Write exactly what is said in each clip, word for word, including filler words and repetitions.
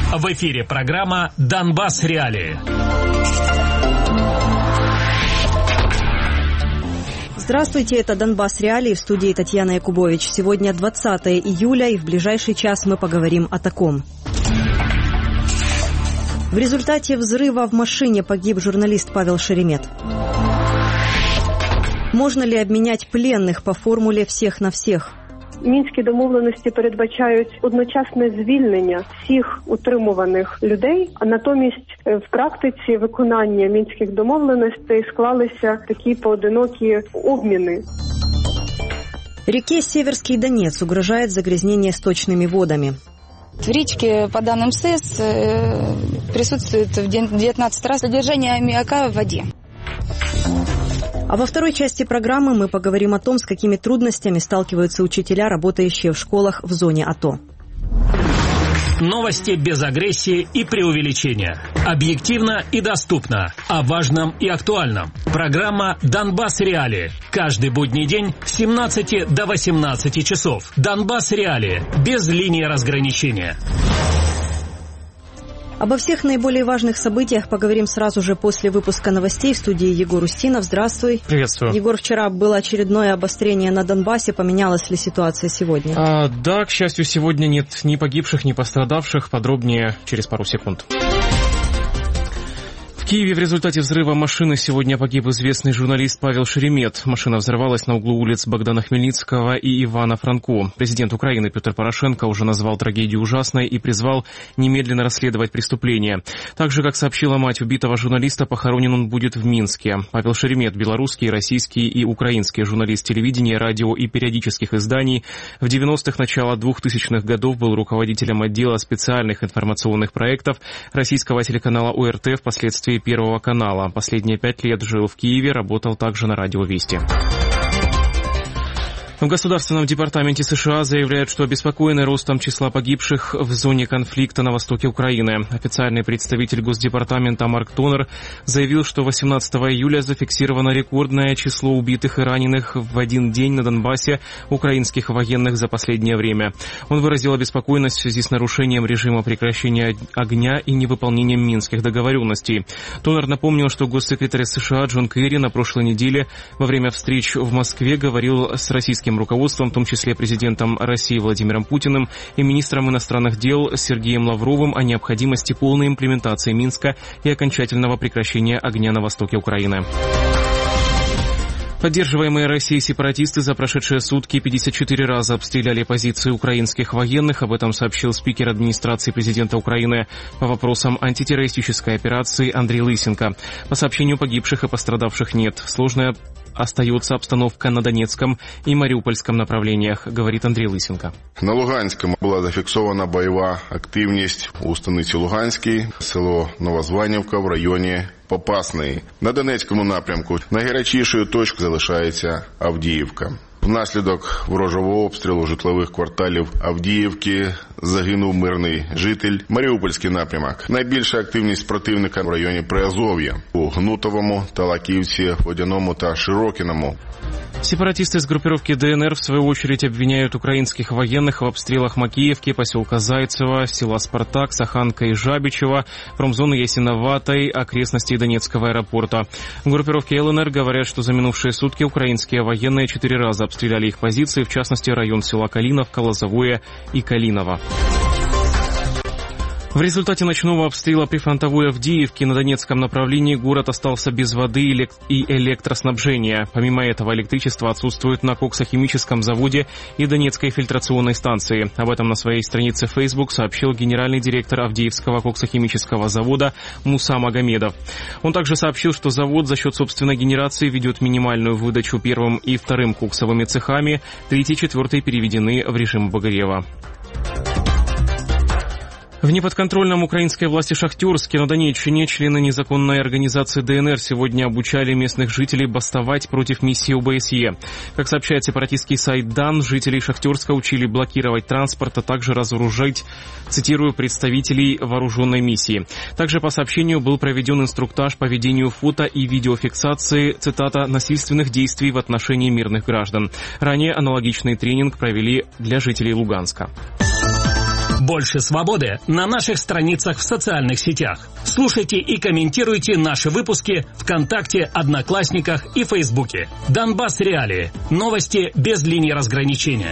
В эфире программа «Донбасс. Реалии». Здравствуйте, это «Донбасс. Реалии», в студии Татьяна Якубович. Сегодня двадцатое июля, и в ближайший час мы поговорим о таком. В результате взрыва в машине погиб журналист Павел Шеремет. Можно ли обменять пленных по формуле «всех на всех»? Мінські домовленості передбачають одночасне звільнення всіх утримуваних людей, а натомість в практиці виконання мінських домовленостей склалися такі поодинокі обміни. Реке Северский Донец угрожает загрязнение сточными водами. В речке, по данным СЭС, присутствует в девятнадцать раз содержание аммиака в воде. А во второй части программы мы поговорим о том, с какими трудностями сталкиваются учителя, работающие в школах в зоне АТО. Новости без агрессии и преувеличения. Объективно и доступно. О важном и актуальном. Программа «Донбасс. Реалии». Каждый будний день с семнадцати до восемнадцати часов. «Донбасс. Реалии». Без линии разграничения. Обо всех наиболее важных событиях поговорим сразу же после выпуска новостей. В студии Егор Устинов. Здравствуй. Приветствую. Егор, вчера было очередное обострение на Донбассе. Поменялась ли ситуация сегодня? А, да, к счастью, сегодня нет ни погибших, ни пострадавших. Подробнее через пару секунд. В Киеве в результате взрыва машины сегодня погиб известный журналист Павел Шеремет. Машина взорвалась на углу улиц Богдана Хмельницкого и Ивана Франко. Президент Украины Петр Порошенко уже назвал трагедию ужасной и призвал немедленно расследовать преступление. Так же, как сообщила мать убитого журналиста, похоронен он будет в Минске. Павел Шеремет – белорусский, российский и украинский журналист телевидения, радио и периодических изданий. В девяностых, начало двухтысячных годов был руководителем отдела специальных информационных проектов российского телеканала ОРТ, впоследствии Первого канала. Последние пять лет жил в Киеве, работал также на радио «Вести». В Государственном департаменте США заявляют, что обеспокоены ростом числа погибших в зоне конфликта на востоке Украины. Официальный представитель Госдепартамента Марк Тонер заявил, что восемнадцатого июля зафиксировано рекордное число убитых и раненых в один день на Донбассе украинских военных за последнее время. Он выразил обеспокоенность в связи с нарушением режима прекращения огня и невыполнением минских договоренностей. Тонер напомнил, что госсекретарь США Джон Керри на прошлой неделе во время встреч в Москве говорил с российским руководством, в том числе президентом России Владимиром Путиным и министром иностранных дел Сергеем Лавровым, о необходимости полной имплементации Минска и окончательного прекращения огня на востоке Украины. Поддерживаемые Россией сепаратисты за прошедшие сутки пятьдесят четыре раза обстреляли позиции украинских военных. Об этом сообщил спикер администрации президента Украины по вопросам антитеррористической операции Андрей Лысенко. По сообщению, погибших и пострадавших нет. Сложная остается обстановка на Донецком и Мариупольском направлениях, говорит Андрей Лысенко. На Луганському була зафіксована бойова активність у станиці Луганській, село Новозванівка в районі Попасної. На Донецькому напрямку найгарячішою точкою залишається Авдіївка. Внаслідок ворожого обстрілу житлових кварталів Авдіївки загинув мирний житель. Маріупольський напрямок. Найбільша активність противника в районі Приазов'я. У Гнутовому, Талаківці, Водяному та Широкіному. Сепаратисты из группировки ДНР в свою очередь обвиняют украинских военных в обстрелах Макеевки, поселка Зайцево, села Спартак, Саханка и Жабичево, промзоны Ясиноватой, окрестностей Донецкого аэропорта. В группировке ЛНР говорят, что за минувшие сутки украинские военные четыре раза обстреляли их позиции, в частности район села Калиновка, Лозовое и Калиново. В результате ночного обстрела прифронтовой Авдеевки на Донецком направлении город остался без воды и электроснабжения. Помимо этого, электричество отсутствует на коксохимическом заводе и Донецкой фильтрационной станции. Об этом на своей странице в Facebook сообщил генеральный директор Авдеевского коксохимического завода Муса Магомедов. Он также сообщил, что завод за счет собственной генерации ведет минимальную выдачу первым и вторым коксовыми цехами, третий и четвертый переведены в режим обогрева. В неподконтрольном украинской власти Шахтерске на Донеччине члены незаконной организации ДНР сегодня обучали местных жителей бастовать против миссии ОБСЕ. Как сообщает сепаратистский сайт Дан, жителей Шахтерска учили блокировать транспорт, а также разоружить, цитирую, представителей вооруженной миссии. Также по сообщению был проведен инструктаж по ведению фото и видеофиксации, цитата, насильственных действий в отношении мирных граждан. Ранее аналогичный тренинг провели для жителей Луганска. Больше свободы на наших страницах в социальных сетях. Слушайте и комментируйте наши выпуски ВКонтакте, Одноклассниках и Фейсбуке. Донбасс Реалии. Новости без линии разграничения.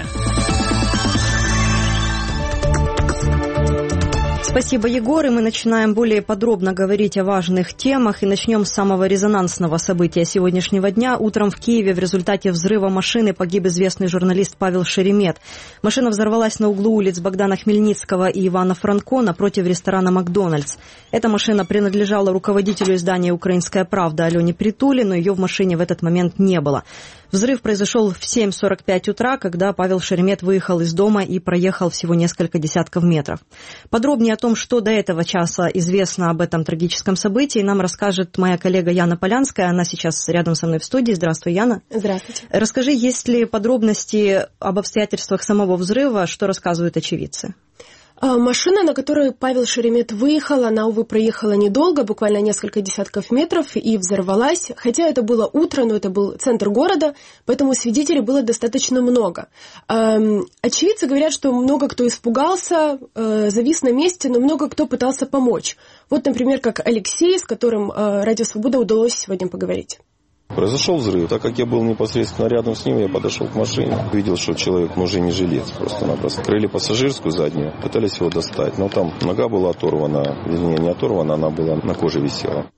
Спасибо, Егор. И мы начинаем более подробно говорить о важных темах. И начнем с самого резонансного события сегодняшнего дня. Утром в Киеве в результате взрыва машины погиб известный журналист Павел Шеремет. Машина взорвалась на углу улиц Богдана Хмельницкого и Ивана Франко напротив ресторана «Макдональдс». Эта машина принадлежала руководителю издания «Украинская правда» Алене Притуле, но ее в машине в этот момент не было. Взрыв произошел в семь сорок пять утра, когда Павел Шеремет выехал из дома и проехал всего несколько десятков метров. Подробнее о том, что до этого часа известно об этом трагическом событии, нам расскажет моя коллега Яна Полянская. Она сейчас рядом со мной в студии. Здравствуй, Яна. Здравствуйте. Расскажи, есть ли подробности об обстоятельствах самого взрыва, что рассказывают очевидцы? Машина, на которой Павел Шеремет выехал, она, увы, проехала недолго, буквально несколько десятков метров, и взорвалась. Хотя это было утро, но это был центр города, поэтому свидетелей было достаточно много. Очевидцы говорят, что много кто испугался, завис на месте, но много кто пытался помочь. Вот, например, как Алексей, с которым Радио Свобода удалось сегодня поговорить. Произошел взрыв. Так как я был непосредственно рядом с ним, я подошел к машине. Видел, что человек, ну, уже не жилец просто-напросто. Открыли пассажирскую заднюю, пытались его достать. Но там нога была оторвана, вернее, не оторвана, она была на коже висела.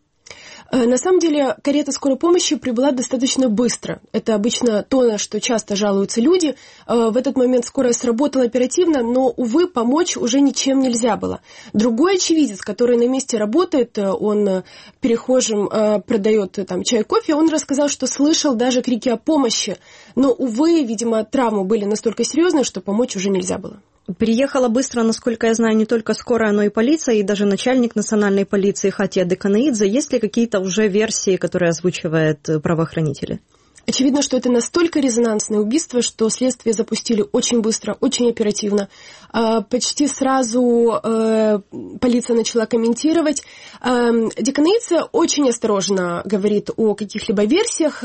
На самом деле, карета скорой помощи прибыла достаточно быстро. Это обычно то, на что часто жалуются люди. В этот момент скорая сработала оперативно, но, увы, помочь уже ничем нельзя было. Другой очевидец, который на месте работает, он перехожим продает там чай, кофе, он рассказал, что слышал даже крики о помощи. Но, увы, видимо, травмы были настолько серьезные, что помочь уже нельзя было. Приехала быстро, насколько я знаю, не только скорая, но и полиция, и даже начальник национальной полиции Хатия Деканаидзе. Есть ли какие-то уже версии, которые озвучивают правоохранители? Очевидно, что это настолько резонансное убийство, что следствие запустили очень быстро, очень оперативно. Почти сразу полиция начала комментировать. Деканаидзе очень осторожно говорит о каких-либо версиях.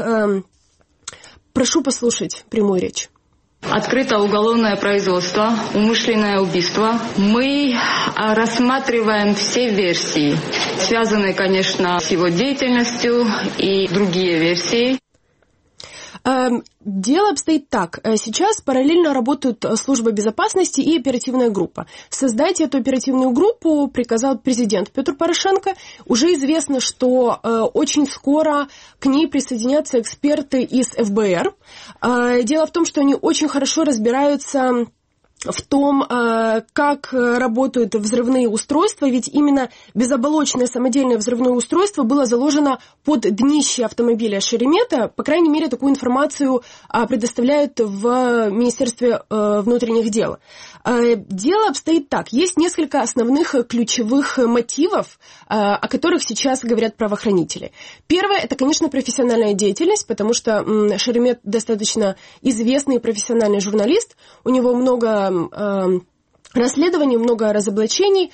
Прошу послушать прямую речь. Открыто уголовное производство, умышленное убийство. Мы рассматриваем все версии, связанные, конечно, с его деятельностью и другие версии. Дело обстоит так. Сейчас параллельно работают служба безопасности и оперативная группа. Создать эту оперативную группу приказал президент Петр Порошенко. Уже известно, что очень скоро к ней присоединятся эксперты из эф бэ эр. Дело в том, что они очень хорошо разбираются в том, как работают взрывные устройства, ведь именно безоболочное самодельное взрывное устройство было заложено под днище автомобиля Шеремета. По крайней мере, такую информацию предоставляют в Министерстве внутренних дел. Дело обстоит так. Есть несколько основных ключевых мотивов, о которых сейчас говорят правоохранители. Первое, это, конечно, профессиональная деятельность, потому что Шеремет достаточно известный профессиональный журналист, у него много расследований, много разоблачений.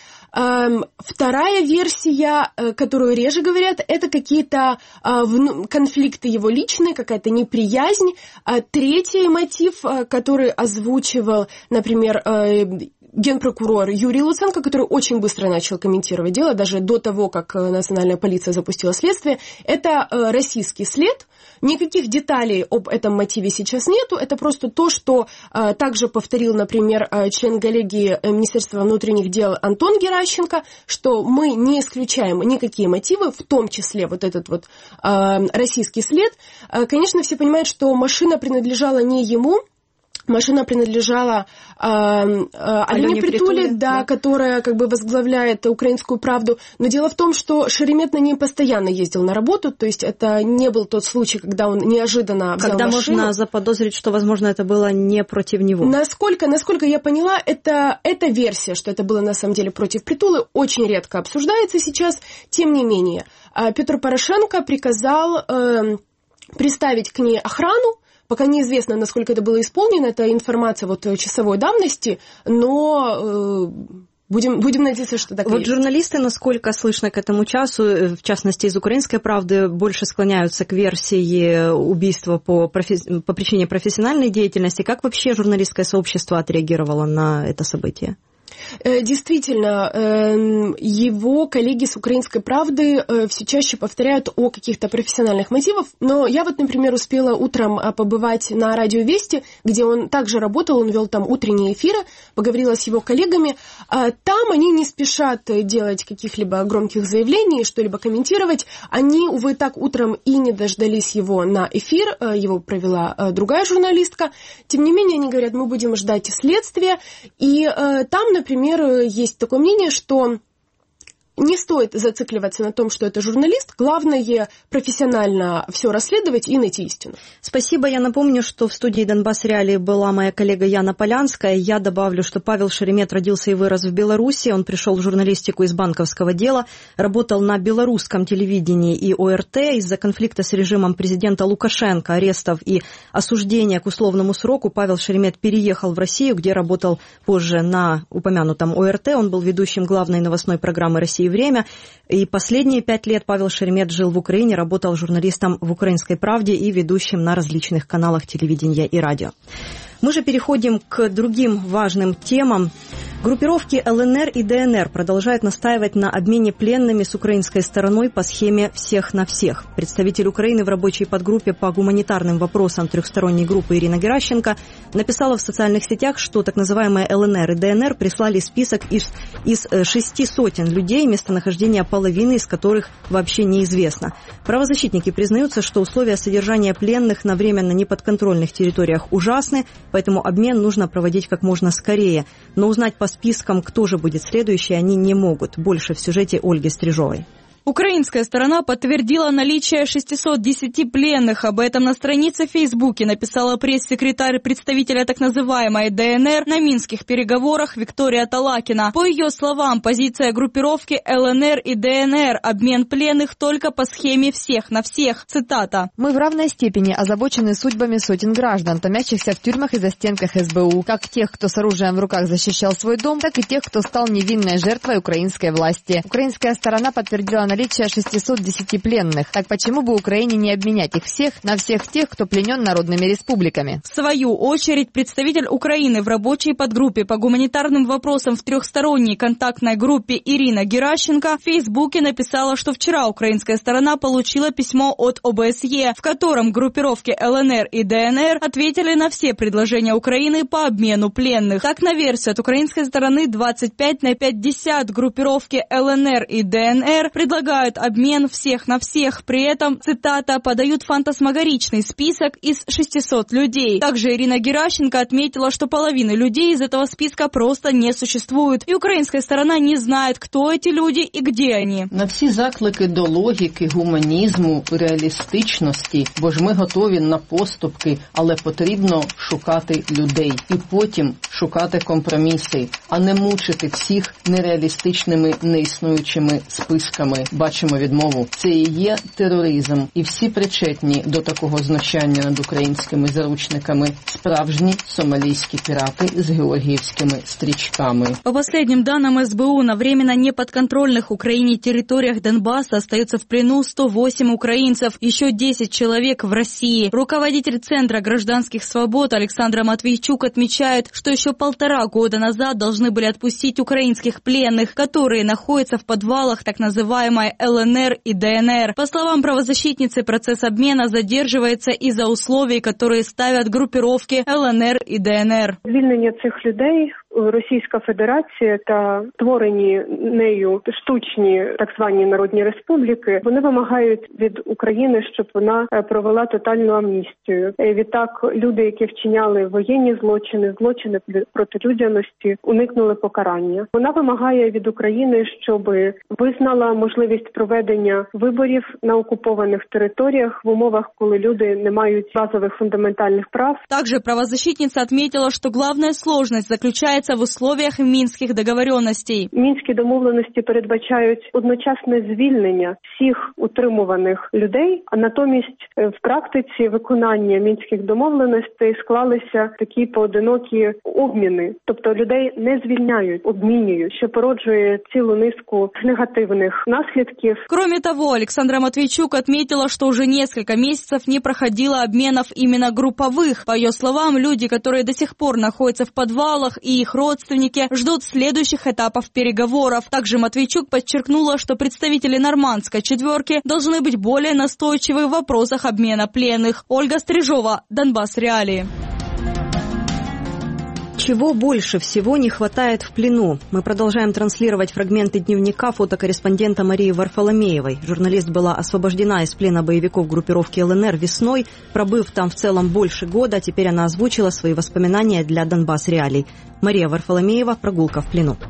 Вторая версия, которую реже говорят, это какие-то конфликты его личные, какая-то неприязнь. Третий мотив, который озвучивал, например, генпрокурор Юрий Луценко, который очень быстро начал комментировать дело, даже до того, как национальная полиция запустила следствие, это российский след. Никаких деталей об этом мотиве сейчас нету. Это просто то, что а, также повторил, например, член коллегии Министерства внутренних дел Антон Геращенко, что мы не исключаем никакие мотивы, в том числе вот этот вот а, российский след. А, конечно, все понимают, что машина принадлежала не ему. Машина принадлежала э, э, Алене Притуле, да, да. которая как бы возглавляет «Украинскую правду». Но дело в том, что Шеремет на ней постоянно ездил на работу, то есть это не был тот случай, когда он неожиданно взял когда машину. Когда можно заподозрить, что, возможно, это было не против него. Насколько, насколько я поняла, это, эта версия, что это было на самом деле против Притулы, очень редко обсуждается сейчас. Тем не менее, Петр Порошенко приказал э, приставить к ней охрану. Пока неизвестно, насколько это было исполнено, это информация вот часовой давности, но э, будем, будем надеяться, что так и Вот есть. Журналисты, насколько слышно к этому часу, в частности из «Украинской правды», больше склоняются к версии убийства по, профи... по причине профессиональной деятельности. Как вообще журналистское сообщество отреагировало на это событие? Действительно, его коллеги с «Украинской правды» все чаще повторяют о каких-то профессиональных мотивах, но я вот, например, успела утром побывать на радио «Вести», где он также работал, он вел там утренние эфиры, поговорила с его коллегами. Там они не спешат делать каких-либо громких заявлений, что-либо комментировать. Они, увы, так утром и не дождались его на эфир, его провела другая журналистка. Тем не менее, они говорят, мы будем ждать следствия, и там, например, Например, есть такое мнение, что не стоит зацикливаться на том, что это журналист. Главное профессионально все расследовать и найти истину. Спасибо. Я напомню, что в студии «Донбасс Реалии» была моя коллега Яна Полянская. Я добавлю, что Павел Шеремет родился и вырос в Беларуси. Он пришел в журналистику из банковского дела, работал на белорусском телевидении и О Р Т. Из-за конфликта с режимом президента Лукашенко, арестов и осуждения к условному сроку Павел Шеремет переехал в Россию, где работал позже на упомянутом О Р Т. Он был ведущим главной новостной программы «России время». И последние пять лет Павел Шеремет жил в Украине, работал журналистом в «Украинской правде» и ведущим на различных каналах телевидения и радио. Мы же переходим к другим важным темам. Группировки Л Н Р и Д Н Р продолжают настаивать на обмене пленными с украинской стороной по схеме «всех на всех». Представитель Украины в рабочей подгруппе по гуманитарным вопросам трехсторонней группы Ирина Геращенко написала в социальных сетях, что так называемые Л Н Р и Д Н Р прислали список из, из шести сотен людей, местонахождение половины из которых вообще неизвестно. Правозащитники признаются, что условия содержания пленных на временно неподконтрольных территориях ужасны, поэтому обмен нужно проводить как можно скорее. Но узнать по спискам, кто же будет следующий, они не могут. Больше в сюжете Ольги Стрижовой. Украинская сторона подтвердила наличие шестисот десяти пленных. Об этом на странице в Фейсбуке написала пресс-секретарь представителя так называемой Д Н Р на минских переговорах Виктория Талакина. По ее словам, позиция группировки Л Н Р и Д Н Р – обмен пленных только по схеме «всех на всех». Цитата. «Мы в равной степени озабочены судьбами сотен граждан, томящихся в тюрьмах и застенках С Б У, как тех, кто с оружием в руках защищал свой дом, так и тех, кто стал невинной жертвой украинской власти. Украинская сторона подтвердила наличие шестисот десяти пленных. Так почему бы Украине не обменять их всех на всех тех, кто пленен народными республиками?» В свою очередь, представитель Украины в рабочей подгруппе по гуманитарным вопросам в трехсторонней контактной группе Ирина Геращенко в Фейсбуке написала, что вчера украинская сторона получила письмо от О Б С Е, в котором группировки Л Н Р и Д Н Р ответили на все предложения Украины по обмену пленных. Так, на версию от украинской стороны двадцать пять на пятьдесят группировки Л Н Р и Д Н Р предлагают обмен всех на всех. При этом, цитата, подают фантасмагоричный список из шестисот людей. Также Ирина Геращенко отметила, что половины людей из этого списка просто не существует. И украинская сторона не знает, кто эти люди и где они. На всі заклики до логіки, гуманізму, реалістичності, бо ж ми готові на поступки, але потрібно шукати людей. І потім шукати компроміси, а не мучити всіх нереалістичними, неіснуючими списками. Бачимо відмову. Це і є тероризм. І всі причетні до такого знущання над українськими заручниками справжні сомалійські пірати з георгіївськими стрічками. По последним данным С Б У, на временно неподконтрольных Украине территориях Донбасса остаются в плену сто восемь украинцев, еще десять человек в России. Руководитель Центра гражданских свобод Александр Матвейчук отмечает, что еще полтора года назад должны были отпустить украинских пленных, которые находятся в подвалах так называемой Л Н Р и Д Н Р. По словам правозащитницы, процесс обмена задерживается из-за условий, которые ставят группировки Л Н Р и Д Н Р. Звільнення цих людей Російська Федерація та створені нею штучні так звані народні республіки, вони вимагають від України, щоб вона провела тотальну амністію. Відтак люди, які вчиняли воєнні злочини, злочини проти людяності, уникнули покарання. Вона вимагає від України, щоб визнала можливість проведення виборів на окупованих територіях в умовах, коли люди не мають базових фундаментальних прав. Также правозащитница отметила, что главная сложность заключается в условиях Мінських договоренностей. Мінські домовленості передбачають одночасне звільнення всіх утримуваних людей, а натомість в практиці виконання Мінських домовленостей склалися такі поодинокі обміни. Тобто людей не звільняють, обмінюють, що породжує цілу низку негативных наследков. Кроме того, Александра Матвейчук отметила, что уже несколько месяцев не проходило обменов именно групповых. По ее словам, люди, которые до сих пор находятся в подвалах и их их родственники ждут следующих этапов переговоров. Также Матвейчук подчеркнула, что представители нормандской четверки должны быть более настойчивы в вопросах обмена пленных. Ольга Стрижова, Донбасс Реалии. Чего больше всего не хватает в плену? Мы продолжаем транслировать фрагменты дневника фотокорреспондента Марии Варфоломеевой. Журналист была освобождена из плена боевиков группировки ЛНР весной, пробыв там в целом больше года. Теперь она озвучила свои воспоминания для Донбасс Реалий. Мария Варфоломеева. Прогулка в плену.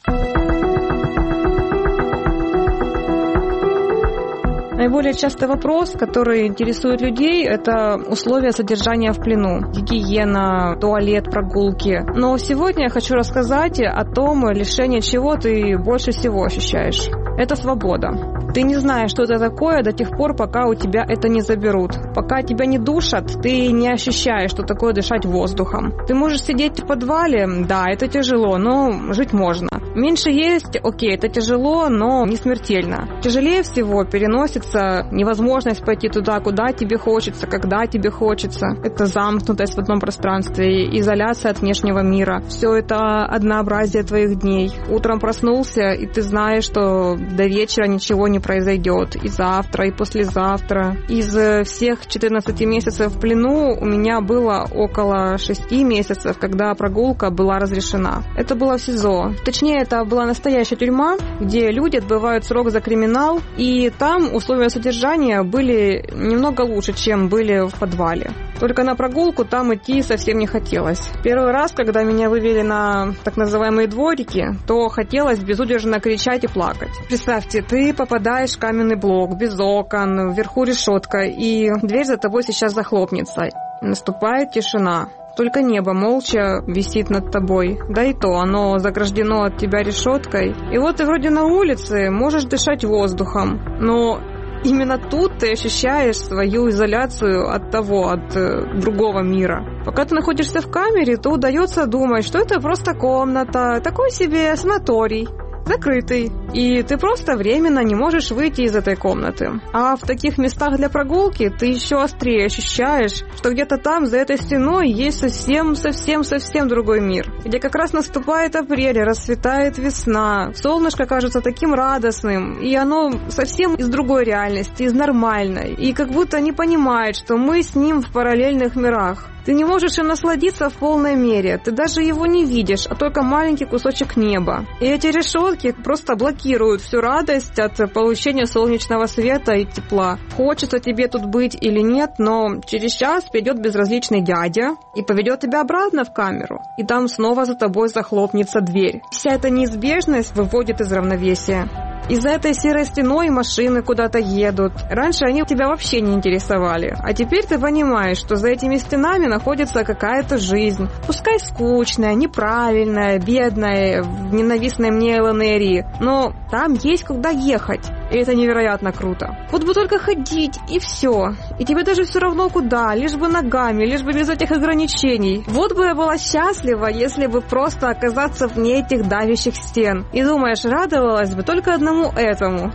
Наиболее частый вопрос, который интересует людей, это условия содержания в плену. Гигиена, туалет, прогулки. Но сегодня я хочу рассказать о том, лишение чего ты больше всего ощущаешь. Это свобода. Ты не знаешь, что это такое до тех пор, пока у тебя это не заберут. Пока тебя не душат, ты не ощущаешь, что такое дышать воздухом. Ты можешь сидеть в подвале, да, это тяжело, но жить можно. Меньше есть, окей, это тяжело, но не смертельно. Тяжелее всего переносится невозможность пойти туда, куда тебе хочется, когда тебе хочется. Это замкнутость в одном пространстве, изоляция от внешнего мира. Все это однообразие твоих дней. Утром проснулся, и ты знаешь, что до вечера ничего не произойдет. И завтра, и послезавтра. Из всех четырнадцати месяцев в плену у меня было около шести месяцев, когда прогулка была разрешена. Это было в СИЗО. Точнее, это была настоящая тюрьма, где люди отбывают срок за криминал, и там условия содержания были немного лучше, чем были в подвале. Только на прогулку там идти совсем не хотелось. Первый раз, когда меня вывели на так называемые дворики, то хотелось безудержно кричать и плакать. Представьте, ты попадаешь в каменный блок, без окон, вверху решетка, и дверь за тобой сейчас захлопнется. Наступает тишина. Только небо молча висит над тобой. Да и то, оно заграждено от тебя решеткой. И вот ты вроде на улице, можешь дышать воздухом, но именно тут ты ощущаешь свою изоляцию от того, от э, другого мира. Пока ты находишься в камере, то удается думать, что это просто комната, такой себе санаторий, закрытый, и ты просто временно не можешь выйти из этой комнаты. А в таких местах для прогулки ты еще острее ощущаешь, что где-то там, за этой стеной, есть совсем-совсем-совсем другой мир, где как раз наступает апрель, расцветает весна, солнышко кажется таким радостным, и оно совсем из другой реальности, из нормальной, и как будто не понимает, что мы с ним в параллельных мирах. Ты не можешь им насладиться в полной мере, ты даже его не видишь, а только маленький кусочек неба. И эти решетки просто блокируют всю радость от получения солнечного света и тепла. Хочется тебе тут быть или нет, но через час придет безразличный дядя и поведет тебя обратно в камеру. И там снова за тобой захлопнется дверь. Вся эта неизбежность выводит из равновесия. Из-за этой серой стеной машины куда-то едут. Раньше они тебя вообще не интересовали. А теперь ты понимаешь, что за этими стенами находится какая-то жизнь. Пускай скучная, неправильная, бедная, в ненавистной мне ЛНРии. Но там есть куда ехать. И это невероятно круто. Вот бы только ходить, и все. И тебе даже все равно куда, лишь бы ногами, лишь бы без этих ограничений. Вот бы я была счастлива, если бы просто оказаться вне этих давящих стен. И думаешь, радовалась бы только одному этому.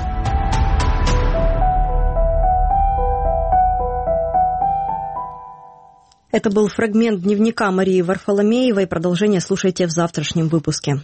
Это был фрагмент дневника Марии Варфоломеевой. Продолжение слушайте в завтрашнем выпуске.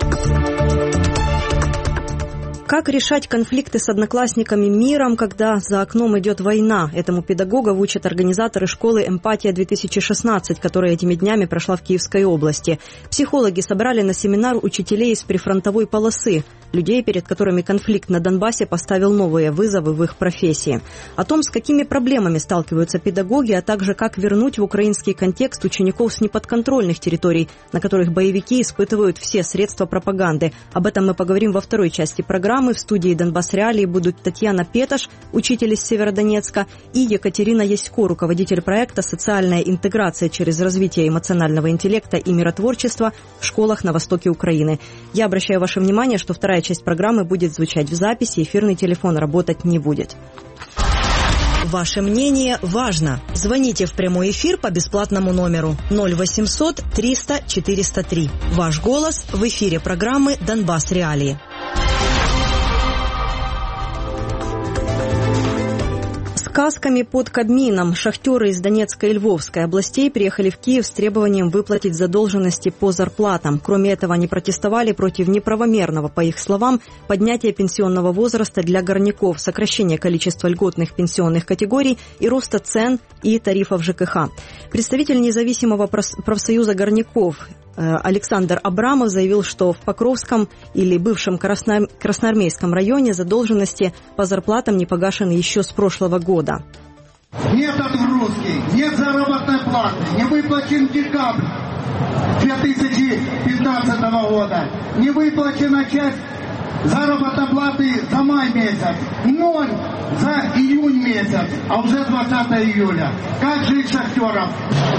Как решать конфликты с одноклассниками миром, когда за окном идет война? Этому педагогов учат организаторы школы «Эмпатия-две тысячи шестнадцать», которая этими днями прошла в Киевской области. Психологи собрали на семинар учителей из прифронтовой полосы, людей, перед которыми конфликт на Донбассе поставил новые вызовы в их профессии. О том, с какими проблемами сталкиваются педагоги, а также как вернуть в украинский контекст учеников с неподконтрольных территорий, на которых боевики испытывают все средства пропаганды. Об этом мы поговорим во второй части программы. В студии Донбасс Реалии будут Татьяна Петаш, учитель из Северодонецка, и Екатерина Ясько, руководитель проекта «Социальная интеграция через развитие эмоционального интеллекта и миротворчества в школах на востоке Украины». Я обращаю ваше внимание, что вторая часть программы будет звучать в записи, эфирный телефон работать не будет. Ваше мнение важно. Звоните в прямой эфир по бесплатному номеру ноль восемьсот триста четыреста три. Ваш голос в эфире программы «Донбасс Реалии». Касками под Кабмином шахтеры из Донецкой и Львовской областей приехали в Киев с требованием выплатить задолженности по зарплатам. Кроме этого, они протестовали против неправомерного, по их словам, поднятия пенсионного возраста для горняков, сокращения количества льготных пенсионных категорий и роста цен и тарифов ЖКХ. Представитель независимого профсоюза горняков Александр Абрамов заявил, что в Покровском или бывшем Красноармейском районе задолженности по зарплатам не погашены еще с прошлого года. Нет отгрузки, нет заработной платы, не выплачен декабрь две тысячи пятнадцатого года, не выплачена часть заработной платы за май месяц, ноль за июнь месяц, а уже двадцатого июля. Как жить шахтерам?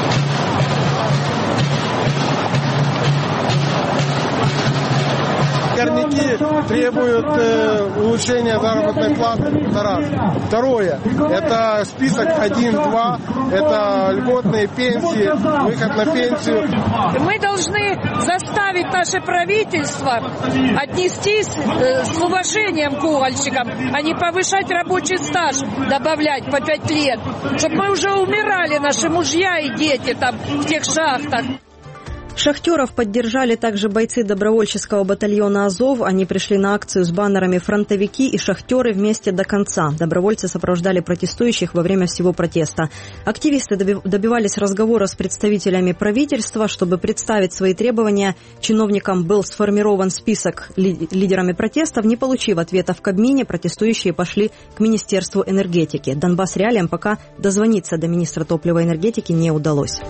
Горняки требуют э, улучшения заработной платы. Это раз. Второе. Это список один-два. Это льготные пенсии, выход на пенсию. Мы должны заставить наше правительство отнестись э, с уважением к угольщикам, а не повышать рабочий стаж, добавлять по пять лет. Чтобы мы уже умирали, наши мужья и дети там в тех шахтах. Шахтеров поддержали также бойцы добровольческого батальона «Азов». Они пришли на акцию с баннерами «Фронтовики» и «Шахтеры вместе до конца». Добровольцы сопровождали протестующих во время всего протеста. Активисты добивались разговора с представителями правительства. Чтобы представить свои требования, чиновникам был сформирован список лидерами протестов. Не получив ответа в Кабмине, протестующие пошли к Министерству энергетики. Донбасс Реалиям пока дозвониться до министра топлива и энергетики не удалось.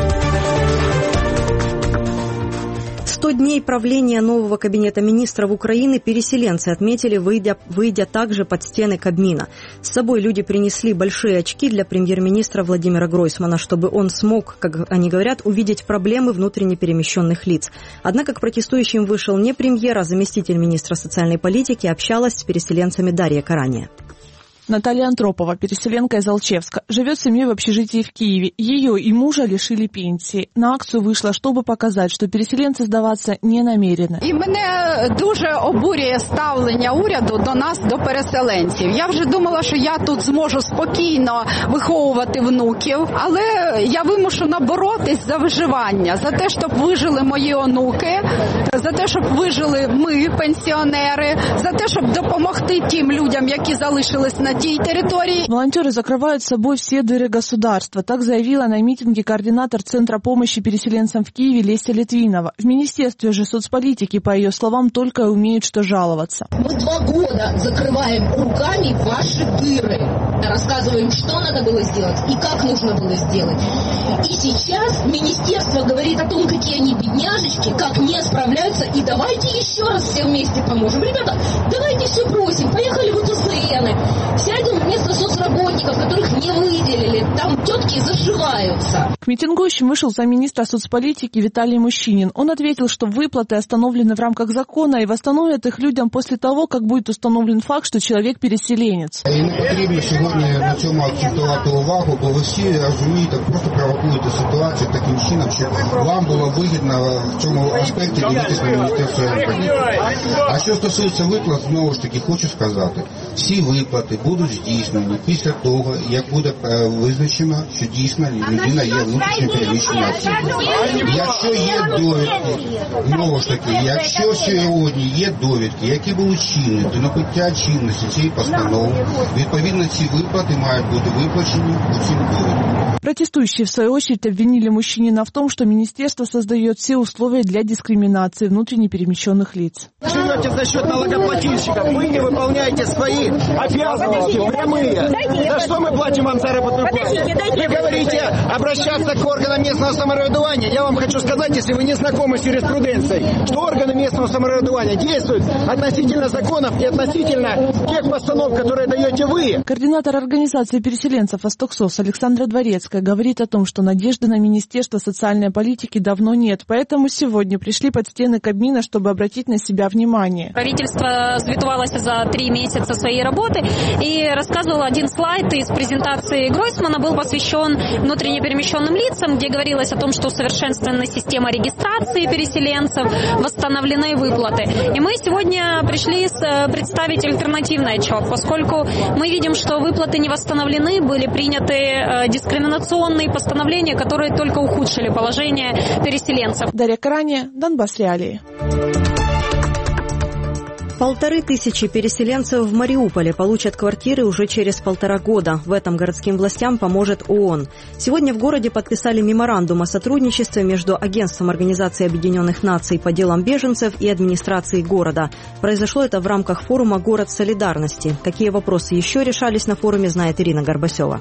сто дней правления нового кабинета министров Украины переселенцы отметили, выйдя, выйдя также под стены Кабмина. С собой люди принесли большие очки для премьер-министра Владимира Гройсмана, чтобы он смог, как они говорят, увидеть проблемы внутренне перемещенных лиц. Однако к протестующим вышел не премьер, а заместитель министра социальной политики, общалась с переселенцами Дарья Карания. Наталья Антропова, переселенка из Алчевска, живет с семьей в общежитии в Киеве. Ее и мужа лишили пенсии. На акцию вышла, чтобы показать, що переселенці здаватися не намірены. І мене дуже обурює ставлення уряду до нас, до переселенців. Я вже думала, що я тут зможу спокійно виховувати внуків, але я вимушена боротись за виживання, за те, щоб вижили мої онуки, за те, щоб вижили ми, пенсіонери, за те, щоб допомогти тим людям, які залишились на тій территории. Волонтеры закрывают с собой все дыры государства. Так заявила на митинге координатор Центра помощи переселенцам в Киеве Леся Литвинова. В Министерстве же соцполитики, по ее словам, только умеют что жаловаться. Мы два года закрываем руками ваши дыры. Рассказываем, что надо было сделать и как нужно было сделать. И сейчас министерство говорит о том, какие они бедняжечки, как не справляются. И давайте еще раз все вместе поможем. Ребята, давайте все бросим. Поехали в УТСНы. Сядем вместо соцработников, которых не выделили. Там тетки зашиваются. К митингующим вышел замминистра соцполитики Виталий Мущинин. Он ответил, что выплаты остановлены в рамках закона и восстановят их людям после того, как будет установлен факт, что человек переселенец. І не потрібно сьогодні на цьому акцентувати увагу, бо ви всі розумієте, просто провокуєте ситуацію таким чином, щоб вам було вигідно в цьому аспекті дивитися на Міністерство енергетики. А що стосується виплат, знову ж таки, хочу сказати, всі виплати будуть здійснені після того, як буде визначено, що дійсно людина є внутрішньо переміщеною особою. Якщо є довідки, знову ж таки, якщо сьогодні є довідки, які були чинні до набуття чинності цієї постанови, відповідно ці выплаты мають бути виплачені у цим довідкам. Протестующие, в свою очередь, обвинили Мущинина в том, что министерство создает все условия для дискриминации внутренне перемещенных лиц. Живете за счет налогоплательщиков, вы не выполняете свои обязанности прямые. За что мы платим вам заработную плату? Вы говорите обращаться к органам местного самоврядування. Я вам хочу сказать, если вы не знакомы с юриспруденцией, что органы местного самоврядування действуют относительно законов и относительно тех постанов, которые даете вы. Координатор организации переселенцев «Восток-СОС» Александра Дворецкая говорит о том, что надежды на Министерство социальной политики давно нет, поэтому сегодня пришли под стены Кабмина, чтобы обратить на себя внимание. Правительство звітувалося за три месяца своей работы и рассказывало один слайд из презентации Гройсмана, был посвящен внутренне перемещенным лицам, где говорилось о том, что усовершенствована система регистрации переселенцев, восстановлены выплаты. И мы сегодня пришли представить альтернативный отчет, поскольку мы видим, что выплаты объекты не восстановлены, были приняты дискриминационные постановления, которые только ухудшили положение переселенцев. Дарья Карани, Донбасс Реалии. Полторы тысячи переселенцев в Мариуполе получат квартиры уже через полтора года. В этом городским властям поможет ООН. Сегодня в городе подписали меморандум о сотрудничестве между Агентством Организации Объединенных Наций по делам беженцев и администрацией города. Произошло это в рамках форума «Город солидарности». Какие вопросы еще решались на форуме, знает Ирина Горбасева.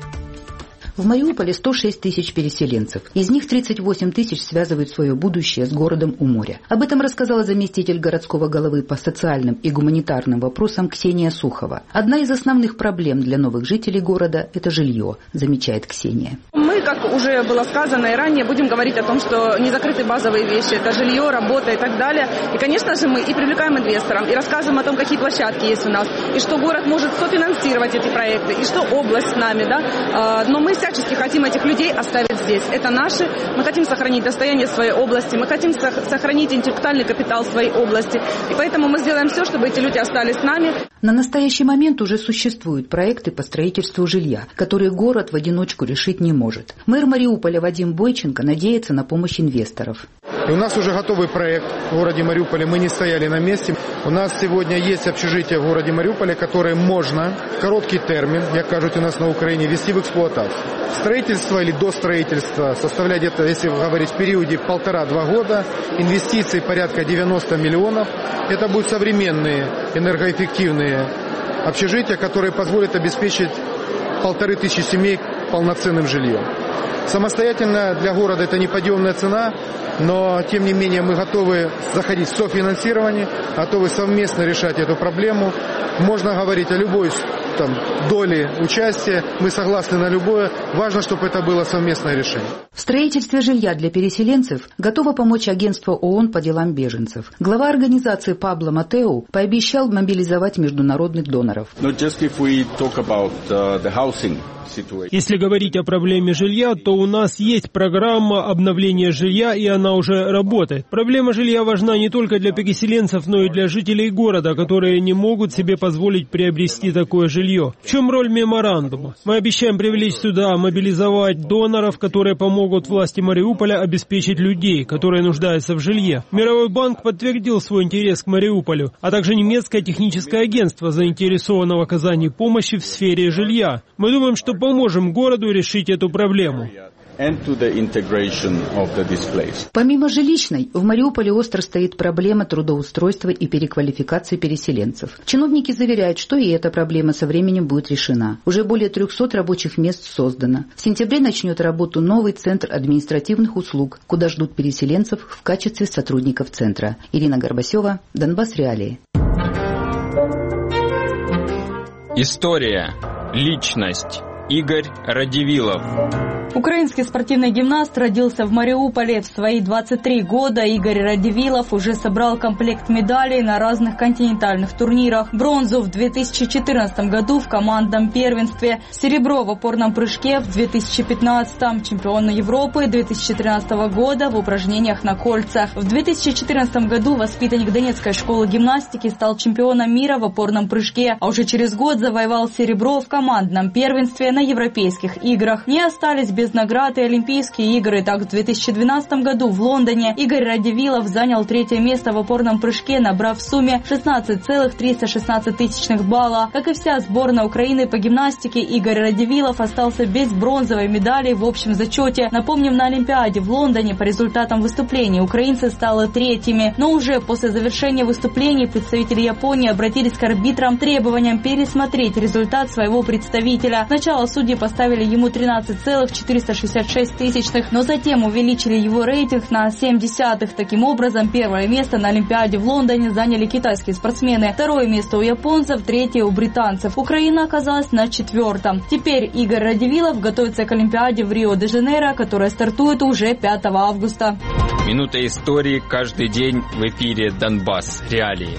В Мариуполе сто шесть тысяч переселенцев. Из них тридцать восемь тысяч связывают свое будущее с городом у моря. Об этом рассказала заместитель городского головы по социальным и гуманитарным вопросам Ксения Сухова. Одна из основных проблем для новых жителей города – это жилье, замечает Ксения. Мы, как уже было сказано и ранее, будем говорить о том, что не закрыты базовые вещи, это жилье, работа и так далее. И, конечно же, мы и привлекаем инвесторов, и рассказываем о том, какие площадки есть у нас, и что город может софинансировать эти проекты, и что область с нами, да. Но мы всячески хотим этих людей оставить здесь. Это наши. Мы хотим сохранить достояние своей области, мы хотим сохранить интеллектуальный капитал своей области. И поэтому мы сделаем все, чтобы эти люди остались с нами. На настоящий момент уже существуют проекты по строительству жилья, которые город в одиночку решить не может. Мэр Мариуполя Вадим Бойченко надеется на помощь инвесторов. И у нас уже готовый проект в городе Мариуполе. Мы не стояли на месте. У нас сегодня есть общежитие в городе Мариуполе, которое можно в короткий термин, як кажут у нас на Украине, ввести в эксплуатацию. Строительство или до строительства составляет где-то, если говорить в периоде полтора-два года, инвестиций порядка девяносто миллионов. Это будут современные энергоэффективные общежития, которые позволят обеспечить полторы тысячи семей полноценным жильем. Самостоятельно для города это неподъемная цена, но тем не менее мы готовы заходить в софинансирование, готовы совместно решать эту проблему. Можно говорить о любой там, доле участия, мы согласны на любое. Важно, чтобы это было совместное решение. В строительстве жилья для переселенцев готово помочь агентство ООН по делам беженцев. Глава организации Пабло Матеу пообещал мобилизовать международных доноров. Если говорить о проблеме жилья, то у нас есть программа обновления жилья, и она уже работает. Проблема жилья важна не только для переселенцев, но и для жителей города, которые не могут себе позволить приобрести такое жилье. В чем роль меморандума? Мы обещаем привлечь сюда, мобилизовать доноров, которые помогут власти Мариуполя обеспечить людей, которые нуждаются в жилье. Мировой банк подтвердил свой интерес к Мариуполю, а также немецкое техническое агентство заинтересовано в оказании помощи в сфере жилья. Мы думаем, что поможем городу решить эту проблему. Помимо жилищной, в Мариуполе остро стоит проблема трудоустройства и переквалификации переселенцев. Чиновники заверяют, что и эта проблема со временем будет решена. Уже более трехсот рабочих мест создано. В сентябре начнет работу новый центр административных услуг, куда ждут переселенцев в качестве сотрудников центра. Ирина Горбасева, Донбасс Реалии. История. Личность. Игорь Радивилов. Украинский спортивный гимнаст родился в Мариуполе. В свои двадцать три года Игорь Радивилов уже собрал комплект медалей на разных континентальных турнирах. Бронзу в две тысячи четырнадцатом году в командном первенстве, серебро в опорном прыжке в две тысячи пятнадцатом, чемпион Европы две тысячи тринадцатого года в упражнениях на кольцах. В две тысячи четырнадцатом году воспитанник Донецкой школы гимнастики стал чемпионом мира в опорном прыжке, а уже через год завоевал серебро в командном первенстве на Европейских играх. Не остались без наград и Олимпийские игры. Так, в две тысячи двенадцатом году в Лондоне Игорь Радивилов занял третье место в опорном прыжке, набрав в сумме шестнадцать целых триста шестнадцать тысячных балла. Как и вся сборная Украины по гимнастике, Игорь Радивилов остался без бронзовой медали в общем зачете. Напомним, на Олимпиаде в Лондоне по результатам выступлений украинцы стали третьими. Но уже после завершения выступлений представители Японии обратились к арбитрам с требованием пересмотреть результат своего представителя. Сначала судьи поставили ему тринадцать целых четыреста шестьдесят шесть тысячных, но затем увеличили его рейтинг на семь десятых. Таким образом, первое место на Олимпиаде в Лондоне заняли китайские спортсмены, второе место у японцев, третье у британцев. Украина оказалась на четвертом. Теперь Игорь Радивилов готовится к Олимпиаде в Рио-де-Жанейро, которая стартует уже пятого августа. Минута истории каждый день в эфире Донбасс Реалии.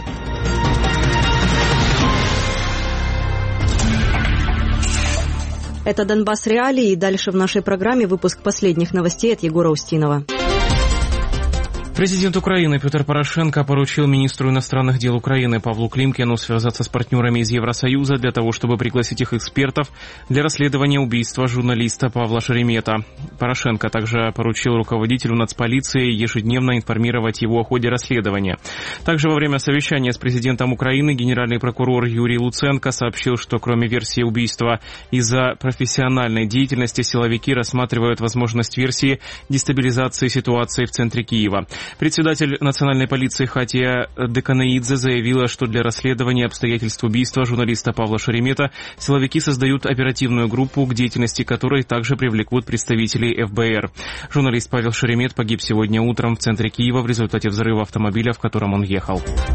Это «Донбасс Реалии», и дальше в нашей программе выпуск последних новостей от Егора Устинова. Президент Украины Петр Порошенко поручил министру иностранных дел Украины Павлу Климкину связаться с партнерами из Евросоюза для того, чтобы пригласить их экспертов для расследования убийства журналиста Павла Шеремета. Порошенко также поручил руководителю нацполиции ежедневно информировать его о ходе расследования. Также во время совещания с президентом Украины генеральный прокурор Юрий Луценко сообщил, что кроме версии убийства из-за профессиональной деятельности силовики рассматривают возможность версии дестабилизации ситуации в центре Киева. Председатель национальной полиции Хатия Деканаидзе заявила, что для расследования обстоятельств убийства журналиста Павла Шеремета силовики создают оперативную группу, к деятельности которой также привлекут представителей эф бэ эр. Журналист Павел Шеремет погиб сегодня утром в центре Киева в результате взрыва автомобиля, в котором он ехал.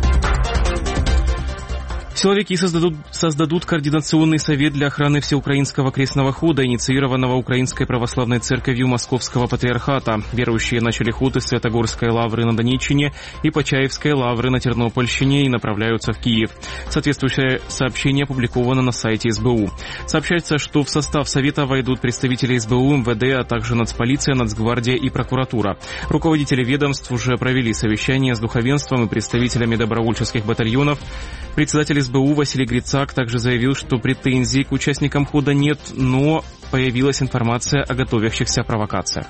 Силовики создадут, создадут координационный совет для охраны всеукраинского крестного хода, инициированного Украинской православной церковью Московского патриархата. Верующие начали ход из Святогорской лавры на Донеччине и Почаевской лавры на Тернопольщине и направляются в Киев. Соответствующее сообщение опубликовано на сайте эс бэ у. Сообщается, что в состав совета войдут представители эс бэ у, эм вэ дэ, а также Нацполиция, Нацгвардия и прокуратура. Руководители ведомств уже провели совещание с духовенством и представителями добровольческих батальонов. Председатель эс бэ у Василий Грицак также заявил, что претензий к участникам хода нет, но появилась информация о готовящихся провокациях.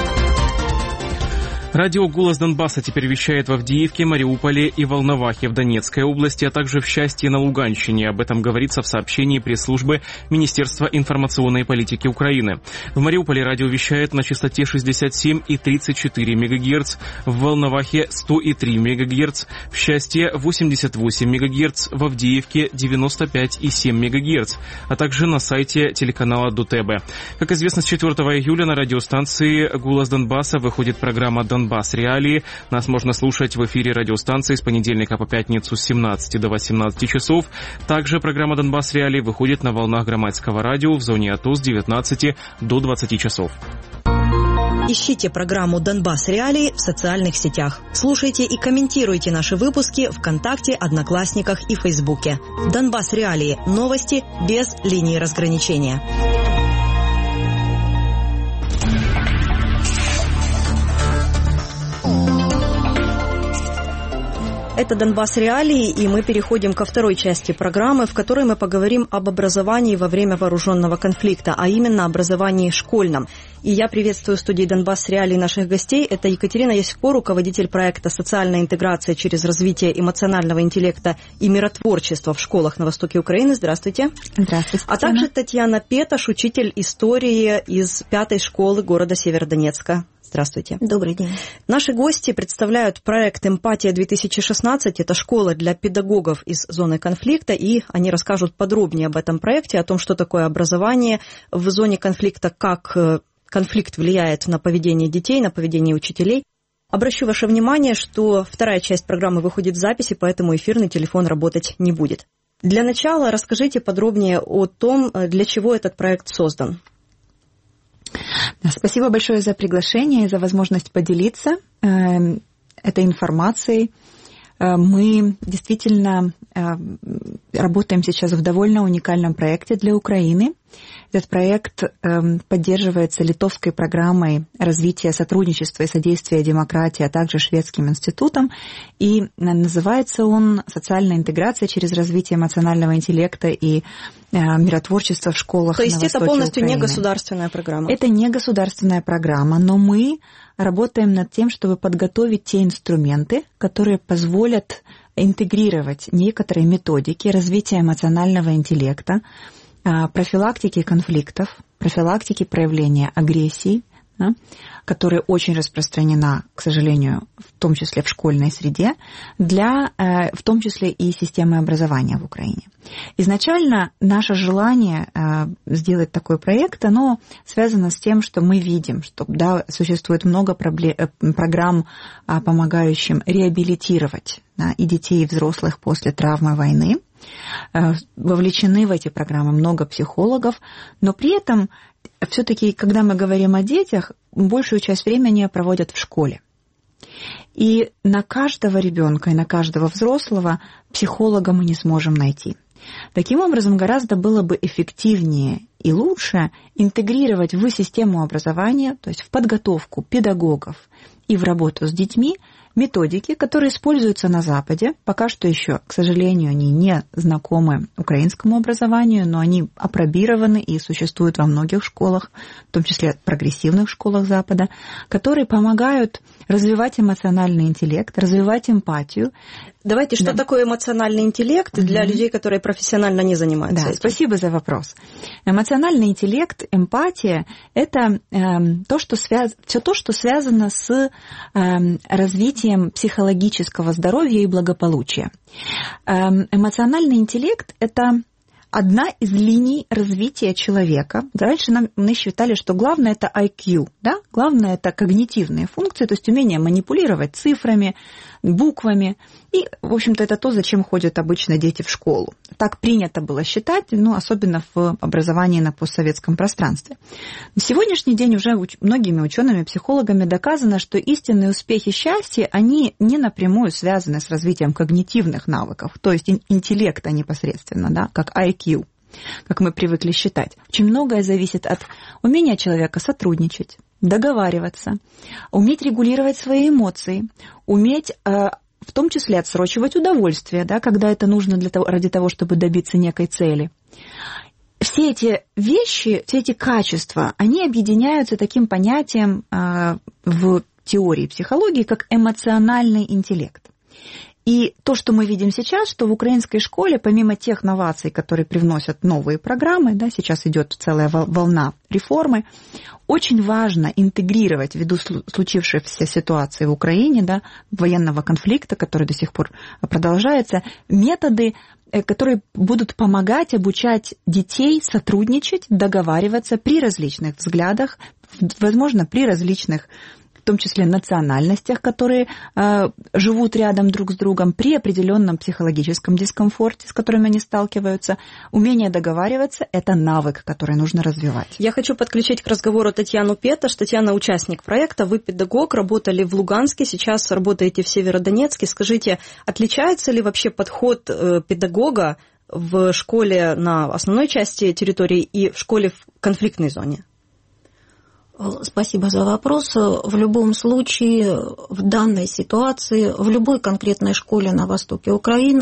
Радио «Голос Донбасса» теперь вещает в Авдеевке, Мариуполе и Волновахе в Донецкой области, а также в Счастье на Луганщине. Об этом говорится в сообщении пресс-службы Министерства информационной политики Украины. В Мариуполе радио вещает на частоте шестьдесят семь и тридцать четыре мегагерц, в Волновахе сто и три мегагерц, в Счастье восемьдесят восемь мегагерц, в Авдеевке девяносто пять и семь мегагерц, а также на сайте телеканала ДУТБ. Как известно, с четвёртого июля на радиостанции «Голос Донбасса» выходит программа «Донбасс». Донбасс Реалии. Нас можно слушать в эфире радиостанции с понедельника по пятницу с семнадцати до восемнадцати часов. Также программа «Донбасс Реалии» выходит на волнах Громадского радио в зоне АТО с девятнадцати до двадцати часов. Ищите программу «Донбасс Реалии» в социальных сетях. Слушайте и комментируйте наши выпуски ВКонтакте, Одноклассниках и Фейсбуке. «Донбасс Реалии» – новости без линии разграничения. Это «Донбасс Реалии», и мы переходим ко второй части программы, в которой мы поговорим об образовании во время вооруженного конфликта, а именно образовании школьном. И я приветствую в студии «Донбасс Реалии» наших гостей. Это Екатерина Ясько, руководитель проекта «Социальная интеграция через развитие эмоционального интеллекта и миротворчества в школах на востоке Украины». Здравствуйте. Здравствуйте. А также Татьяна Петаш, учитель истории из пятой школы города Северодонецка. Здравствуйте. Добрый день. Наши гости представляют проект «Эмпатия-две тысячи шестнадцать». Это школа для педагогов из зоны конфликта, и они расскажут подробнее об этом проекте, о том, что такое образование в зоне конфликта, как конфликт влияет на поведение детей, на поведение учителей. Обращу ваше внимание, что вторая часть программы выходит в записи, поэтому эфирный телефон работать не будет. Для начала расскажите подробнее о том, для чего этот проект создан. Спасибо большое за приглашение и за возможность поделиться э, этой информацией. Э, мы действительно э, работаем сейчас в довольно уникальном проекте для Украины. Этот проект э, поддерживается литовской программой развития сотрудничества и содействия демократии, а также Шведским институтом. И называется он «Социальная интеграция через развитие эмоционального интеллекта и э, миротворчества в школах на востоке Украины». То есть это полностью не государственная программа? Это не государственная программа, но мы работаем над тем, чтобы подготовить те инструменты, которые позволят интегрировать некоторые методики развития эмоционального интеллекта, профилактики конфликтов, профилактики проявления агрессии, да, которая очень распространена, к сожалению, в том числе в школьной среде, для, в том числе и системы образования в Украине. Изначально наше желание сделать такой проект, оно связано с тем, что мы видим, что да, существует много проблем, программ, помогающим реабилитировать, да, и детей, и взрослых после травмы войны. Вовлечены в эти программы много психологов, но при этом все-таки, когда мы говорим о детях, большую часть времени проводят в школе. И на каждого ребенка и на каждого взрослого психолога мы не сможем найти. Таким образом, гораздо было бы эффективнее и лучше интегрировать в систему образования, то есть в подготовку педагогов и в работу с детьми, методики, которые используются на Западе. Пока что еще, к сожалению, они не знакомы украинскому образованию, но они апробированы и существуют во многих школах, в том числе прогрессивных школах Запада, которые помогают развивать эмоциональный интеллект, развивать эмпатию. Давайте, что да. такое эмоциональный интеллект для mm-hmm. людей, которые профессионально не занимаются да, этим? Спасибо за вопрос. Эмоциональный интеллект, эмпатия – это э, то, что связ... все то, что связано с э, развитием психологического здоровья и благополучия. Э, эмоциональный интеллект – это одна из линий развития человека. Раньше нам, мы считали, что главное – это ай кью, да? Главное – это когнитивные функции, то есть умение манипулировать цифрами, буквами. И, в общем-то, это то, зачем ходят обычно дети в школу. Так принято было считать, ну, особенно в образовании на постсоветском пространстве. На сегодняшний день уже многими учеными, психологами доказано, что истинные успехи счастья, они не напрямую связаны с развитием когнитивных навыков, то есть интеллекта непосредственно, да, как ай кью, как мы привыкли считать. Очень многое зависит от умения человека сотрудничать, договариваться, уметь регулировать свои эмоции, уметь в том числе отсрочивать удовольствие, да, когда это нужно для того, ради того, чтобы добиться некой цели. Все эти вещи, все эти качества, они объединяются таким понятием в теории психологии, как эмоциональный интеллект. И то, что мы видим сейчас, что в украинской школе, помимо тех новаций, которые привносят новые программы, да, сейчас идет целая волна реформы, очень важно интегрировать, ввиду случившейся ситуации в Украине, да, военного конфликта, который до сих пор продолжается, методы, которые будут помогать обучать детей сотрудничать, договариваться при различных взглядах, возможно, при различных, в том числе национальностях, которые э, живут рядом друг с другом, при определенном психологическом дискомфорте, с которым они сталкиваются. Умение договариваться – это навык, который нужно развивать. Я хочу подключить к разговору Татьяну Петаш. Татьяна – участник проекта, вы педагог, работали в Луганске, сейчас работаете в Северодонецке. Скажите, отличается ли вообще подход э, педагога в школе на основной части территории и в школе в конфликтной зоне? Спасибо за вопрос. В любом случае, в данной ситуации, в любой конкретной школе на востоке Украины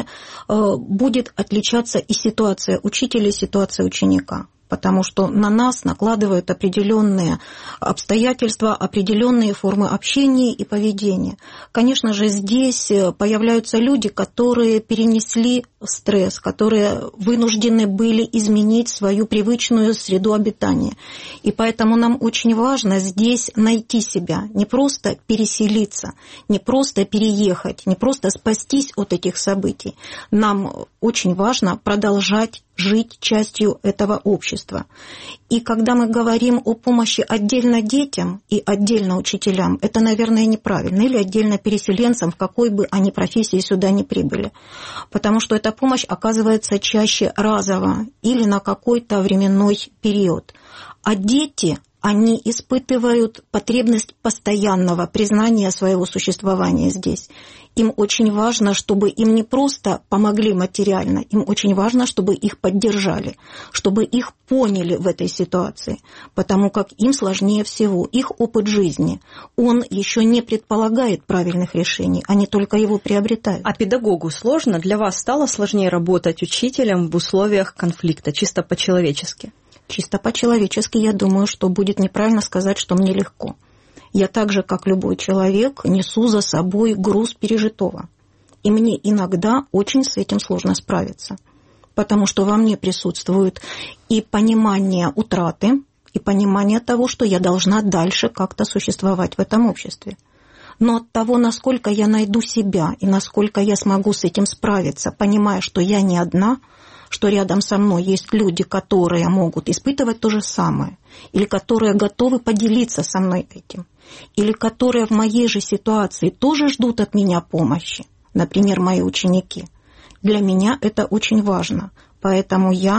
будет отличаться и ситуация учителя, и ситуация ученика. Потому что на нас накладывают определенные обстоятельства, определенные формы общения и поведения. Конечно же, здесь появляются люди, которые перенесли стресс, которые вынуждены были изменить свою привычную среду обитания. И поэтому нам очень важно здесь найти себя, не просто переселиться, не просто переехать, не просто спастись от этих событий. Нам очень важно продолжать жить частью этого общества. И когда мы говорим о помощи отдельно детям и отдельно учителям, это, наверное, неправильно, или отдельно переселенцам, в какой бы они профессии сюда ни прибыли. Потому что эта помощь оказывается чаще разово или на какой-то временной период. А дети, они испытывают потребность постоянного признания своего существования здесь. Им очень важно, чтобы им не просто помогли материально, им очень важно, чтобы их поддержали, чтобы их поняли в этой ситуации, потому как им сложнее всего. Их опыт жизни, он еще не предполагает правильных решений, они только его приобретают. А педагогу сложно? Для вас стало сложнее работать учителем в условиях конфликта, чисто по-человечески? Чисто по-человечески, я думаю, что будет неправильно сказать, что мне легко. Я так же, как любой человек, несу за собой груз пережитого. И мне иногда очень с этим сложно справиться. Потому что во мне присутствует и понимание утраты, и понимание того, что я должна дальше как-то существовать в этом обществе. Но от того, насколько я найду себя и насколько я смогу с этим справиться, понимая, что я не одна, что рядом со мной есть люди, которые могут испытывать то же самое, или которые готовы поделиться со мной этим, или которые в моей же ситуации тоже ждут от меня помощи, например, мои ученики. Для меня это очень важно, поэтому я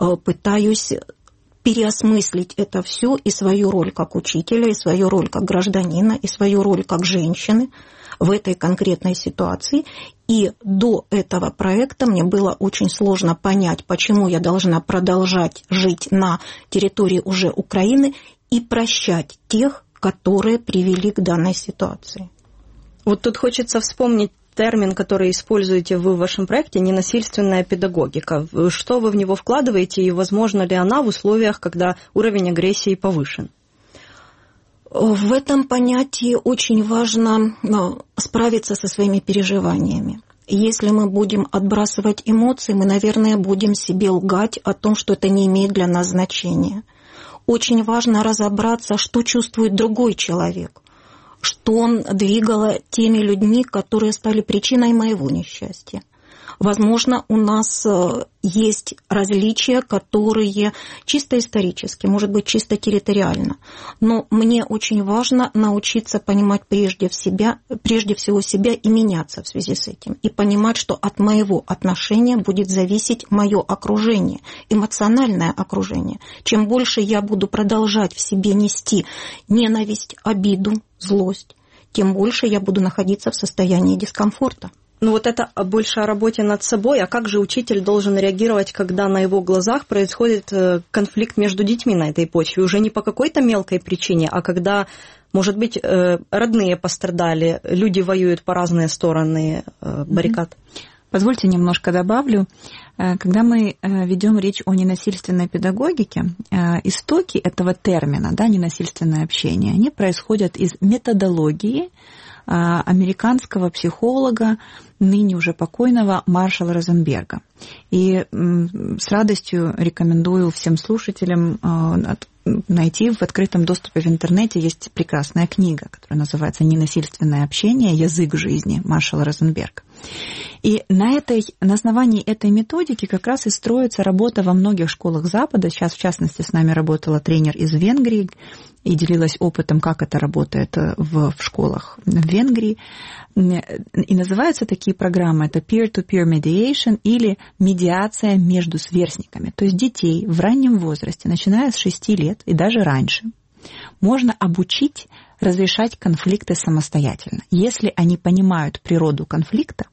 пытаюсь переосмыслить это все и свою роль как учителя, и свою роль как гражданина, и свою роль как женщины, в этой конкретной ситуации. И до этого проекта мне было очень сложно понять, почему я должна продолжать жить на территории уже Украины и прощать тех, которые привели к данной ситуации. Вот тут хочется вспомнить термин, который используете вы в вашем проекте, ненасильственная педагогика. Что вы в него вкладываете и возможно ли она в условиях, когда уровень агрессии повышен? В этом понятии очень важно справиться со своими переживаниями. Если мы будем отбрасывать эмоции, мы, наверное, будем себе лгать о том, что это не имеет для нас значения. Очень важно разобраться, что чувствует другой человек, что он двигало теми людьми, которые стали причиной моего несчастья. Возможно, у нас есть различия, которые чисто исторически, может быть, чисто территориально. Но мне очень важно научиться понимать прежде, в себя, прежде всего себя и меняться в связи с этим. И понимать, что от моего отношения будет зависеть мое окружение, эмоциональное окружение. Чем больше я буду продолжать в себе нести ненависть, обиду, злость, тем больше я буду находиться в состоянии дискомфорта. Ну вот это больше о работе над собой, а как же учитель должен реагировать, когда на его глазах происходит конфликт между детьми на этой почве, уже не по какой-то мелкой причине, а когда, может быть, родные пострадали, люди воюют по разные стороны баррикад? Позвольте немножко добавлю. Когда мы ведем речь о ненасильственной педагогике, истоки этого термина, да, ненасильственное общение, они происходят из методологии американского психолога, ныне уже покойного Маршала Розенберга. И с радостью рекомендую всем слушателям найти в открытом доступе в интернете. Есть прекрасная книга, которая называется «Ненасильственное общение. Язык жизни» Маршала Розенберга. И на, этой, на основании этой методики как раз и строится работа во многих школах Запада. Сейчас, в частности, с нами работала тренер из Венгрии и делилась опытом, как это работает в, в школах в Венгрии. И называются такие программы, это peer-to-peer mediation или медиация между сверстниками. То есть детей в раннем возрасте, начиная с шести лет и даже раньше, можно обучить разрешать конфликты самостоятельно. Если они понимают природу конфликта,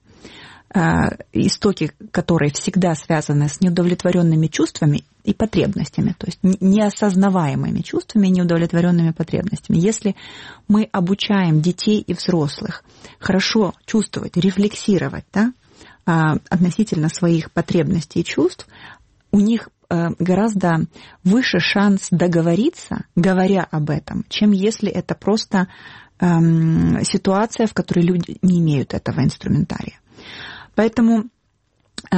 истоки которой всегда связаны с неудовлетворенными чувствами и потребностями, то есть неосознаваемыми чувствами и неудовлетворенными потребностями. Если мы обучаем детей и взрослых хорошо чувствовать, рефлексировать, да, относительно своих потребностей и чувств, у них гораздо выше шанс договориться, говоря об этом, чем если это просто эм, ситуация, в которой люди не имеют этого инструментария. Поэтому э,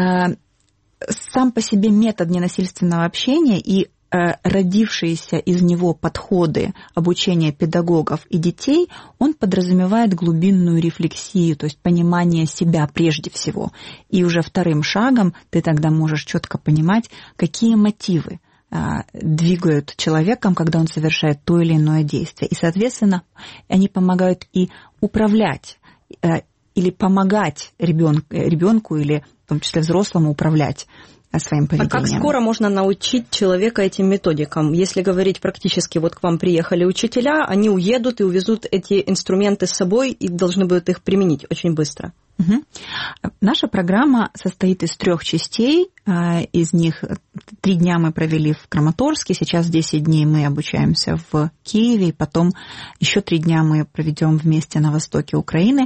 сам по себе метод ненасильственного общения и э, родившиеся из него подходы обучения педагогов и детей, он подразумевает глубинную рефлексию, то есть понимание себя прежде всего. И уже вторым шагом ты тогда можешь четко понимать, какие мотивы э, двигают человеком, когда он совершает то или иное действие. И, соответственно, они помогают и управлять э, или помогать ребенку, ребенку или в том числе взрослому управлять своим поведением. А как скоро можно научить человека этим методикам? Если говорить практически, вот к вам приехали учителя, они уедут и увезут эти инструменты с собой и должны будут их применить очень быстро. Угу. Наша программа состоит из трех частей. Из них три дня мы провели в Краматорске, сейчас десять дней мы обучаемся в Киеве, и потом еще три дня мы проведем вместе на востоке Украины.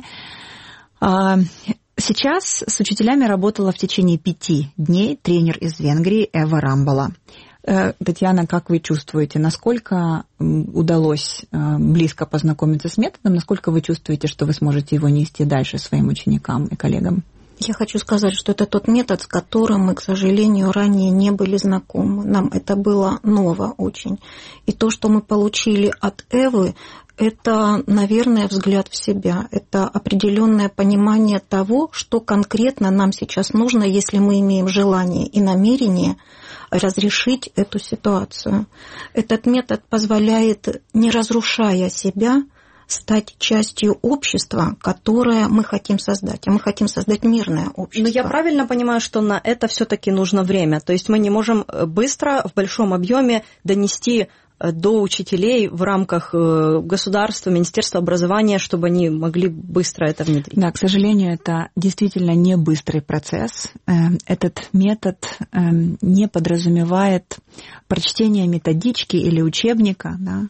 Сейчас с учителями работала в течение пяти дней тренер из Венгрии Эва Рамбала. Татьяна, как вы чувствуете, насколько удалось близко познакомиться с методом, насколько вы чувствуете, что вы сможете его нести дальше своим ученикам и коллегам? Я хочу сказать, что это тот метод, с которым мы, к сожалению, ранее не были знакомы. Нам это было ново очень. И то, что мы получили от Эвы, это, наверное, взгляд в себя. Это определенное понимание того, что конкретно нам сейчас нужно, если мы имеем желание и намерение разрешить эту ситуацию. Этот метод позволяет, не разрушая себя, стать частью общества, которое мы хотим создать. А мы хотим создать мирное общество. Но я правильно понимаю, что на это все-таки нужно время. То есть мы не можем быстро, в большом объеме донести до учителей в рамках государства, Министерства образования, чтобы они могли быстро это внедрить? Да, к сожалению, это действительно не быстрый процесс. Этот метод не подразумевает прочтение методички или учебника, да,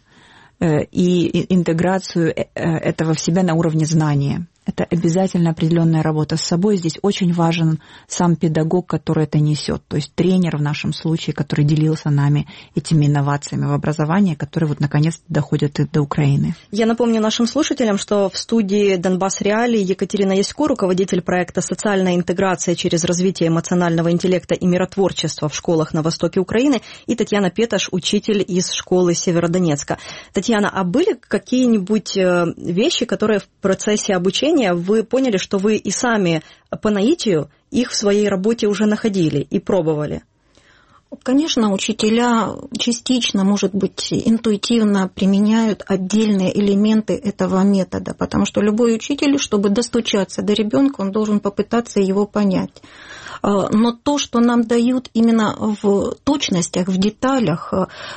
и интеграцию этого в себя на уровне знания. Это обязательно определенная работа с собой. Здесь очень важен сам педагог, который это несет. То есть тренер в нашем случае, который делился нами этими инновациями в образовании, которые вот наконец доходят и до Украины. Я напомню нашим слушателям, что в студии «Донбасс Реалии» Екатерина Ясько, руководитель проекта «Социальная интеграция через развитие эмоционального интеллекта и миротворчества в школах на востоке Украины», и Татьяна Петаш, учитель из школы Северодонецка. Татьяна, а были какие-нибудь вещи, которые в процессе обучения вы поняли, что вы и сами по наитию их в своей работе уже находили и пробовали? Конечно, учителя частично, может быть, интуитивно применяют отдельные элементы этого метода, потому что любой учитель, чтобы достучаться до ребенка, он должен попытаться его понять. Но то, что нам дают именно в точностях, в деталях,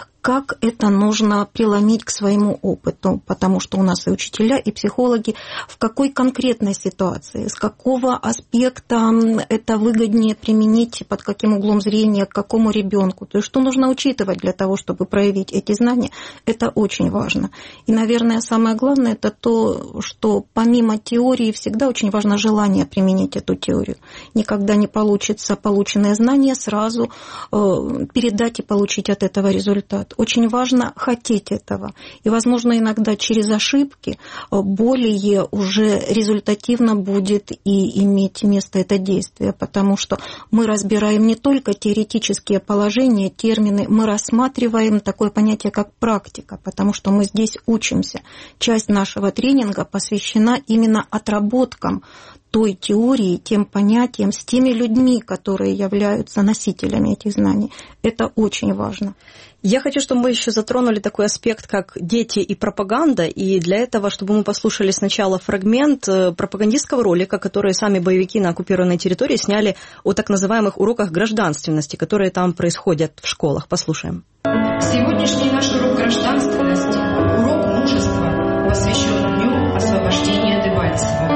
как это нужно преломить к своему опыту, потому что у нас и учителя, и психологи, в какой конкретной ситуации, с какого аспекта это выгоднее применить, под каким углом зрения, к какому ребенку, то есть что нужно учитывать для того, чтобы проявить эти знания, это очень важно. И, наверное, самое главное, это то, что помимо теории всегда очень важно желание применить эту теорию. Никогда не получится полученное знание сразу передать и получить от этого результат. Очень важно хотеть этого. И, возможно, иногда через ошибки более уже результативно будет и иметь место это действие, потому что мы разбираем не только теоретические положения, термины, мы рассматриваем такое понятие, как практика, потому что мы здесь учимся. Часть нашего тренинга посвящена именно отработкам той теории, тем понятиям, с теми людьми, которые являются носителями этих знаний. Это очень важно. Я хочу, чтобы мы еще затронули такой аспект, как дети и пропаганда, и для этого, чтобы мы послушали сначала фрагмент пропагандистского ролика, который сами боевики на оккупированной территории сняли о так называемых уроках гражданственности, которые там происходят в школах. Послушаем. Сегодняшний наш урок гражданственности, урок мужества, посвящен Дню освобождения Дебальцева.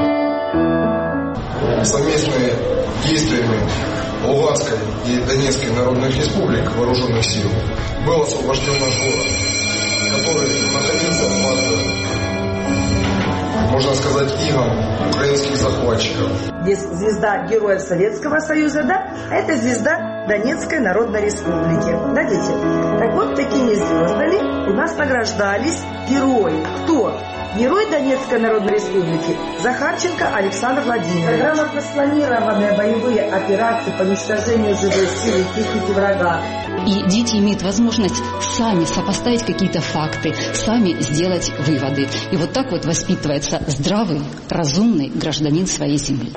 Совместными действиями Луганской и Донецкой народных республик вооруженных сил был освобожден наш город, который находился под, можно сказать, игом украинских захватчиков. Здесь звезда Героев Советского Союза, да? А это звезда Донецкой Народной Республики. Да, дети? Так вот, такими звездами у нас награждались герои. Кто? Герой Донецкой Народной Республики Захарченко Александр Владимирович. Программа распланированные боевые операции по уничтожению живой силы техники врага. И дети имеют возможность сами сопоставить какие-то факты, сами сделать выводы. И вот так вот воспитывается здравый, разумный гражданин своей земли.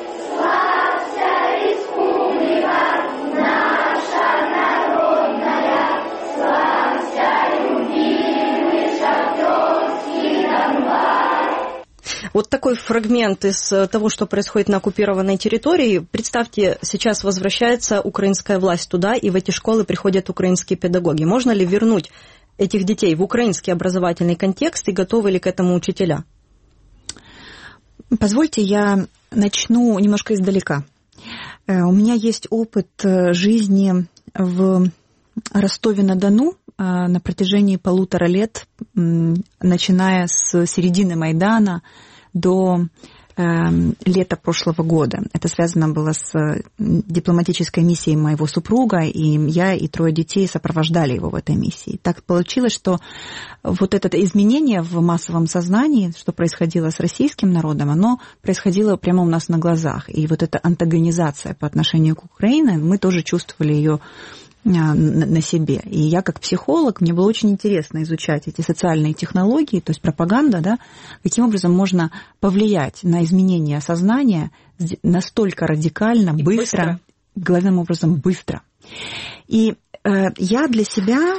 Вот такой фрагмент из того, что происходит на оккупированной территории. Представьте, сейчас возвращается украинская власть туда, и в эти школы приходят украинские педагоги. Можно ли вернуть этих детей в украинский образовательный контекст, и готовы ли к этому учителя? Позвольте, я начну немножко издалека. У меня есть опыт жизни в Ростове-на-Дону на протяжении полутора лет, начиная с середины Майдана до э, лета прошлого года. Это связано было с дипломатической миссией моего супруга, и я и трое детей сопровождали его в этой миссии. Так получилось, что вот это изменение в массовом сознании, что происходило с российским народом, оно происходило прямо у нас на глазах. И вот эта антагонизация по отношению к Украине, мы тоже чувствовали ее на себе. И я как психолог, мне было очень интересно изучать эти социальные технологии, то есть пропаганда, да, каким образом можно повлиять на изменение сознания настолько радикально, быстро, быстро, главным образом быстро. И я для себя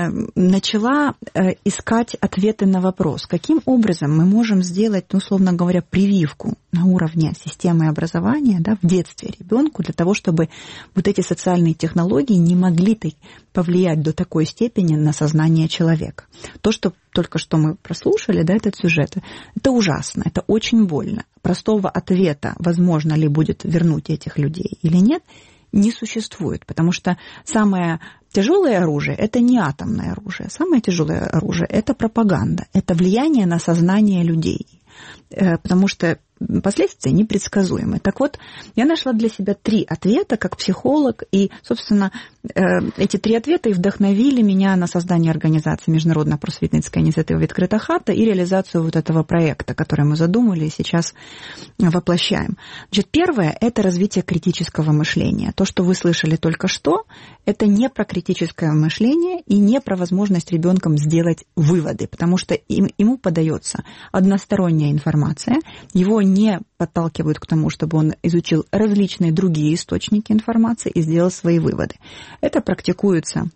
начала искать ответы на вопрос, каким образом мы можем сделать, ну, условно говоря, прививку на уровне системы образования, да, в детстве ребенку для того, чтобы вот эти социальные технологии не могли повлиять до такой степени на сознание человека. То, что только что мы прослушали, да, этот сюжет, это ужасно, это очень больно. Простого ответа, возможно ли будет вернуть этих людей или нет, не существует, потому что самое тяжелое оружие – это не атомное оружие. Самое тяжелое оружие – это пропаганда, это влияние на сознание людей, потому что последствия непредсказуемы. Так вот, я нашла для себя три ответа как психолог, и, собственно, эти три ответа и вдохновили меня на создание организации Международная просветницкая инициатива «Відкрита хата» и реализацию вот этого проекта, который мы задумали и сейчас воплощаем. Значит, первое – это развитие критического мышления. То, что вы слышали только что, это не про критическое мышление и не про возможность ребенком сделать выводы, потому что им, ему подается односторонняя информация, его не подталкивают к тому, чтобы он изучил различные другие источники информации и сделал свои выводы. Это практикуется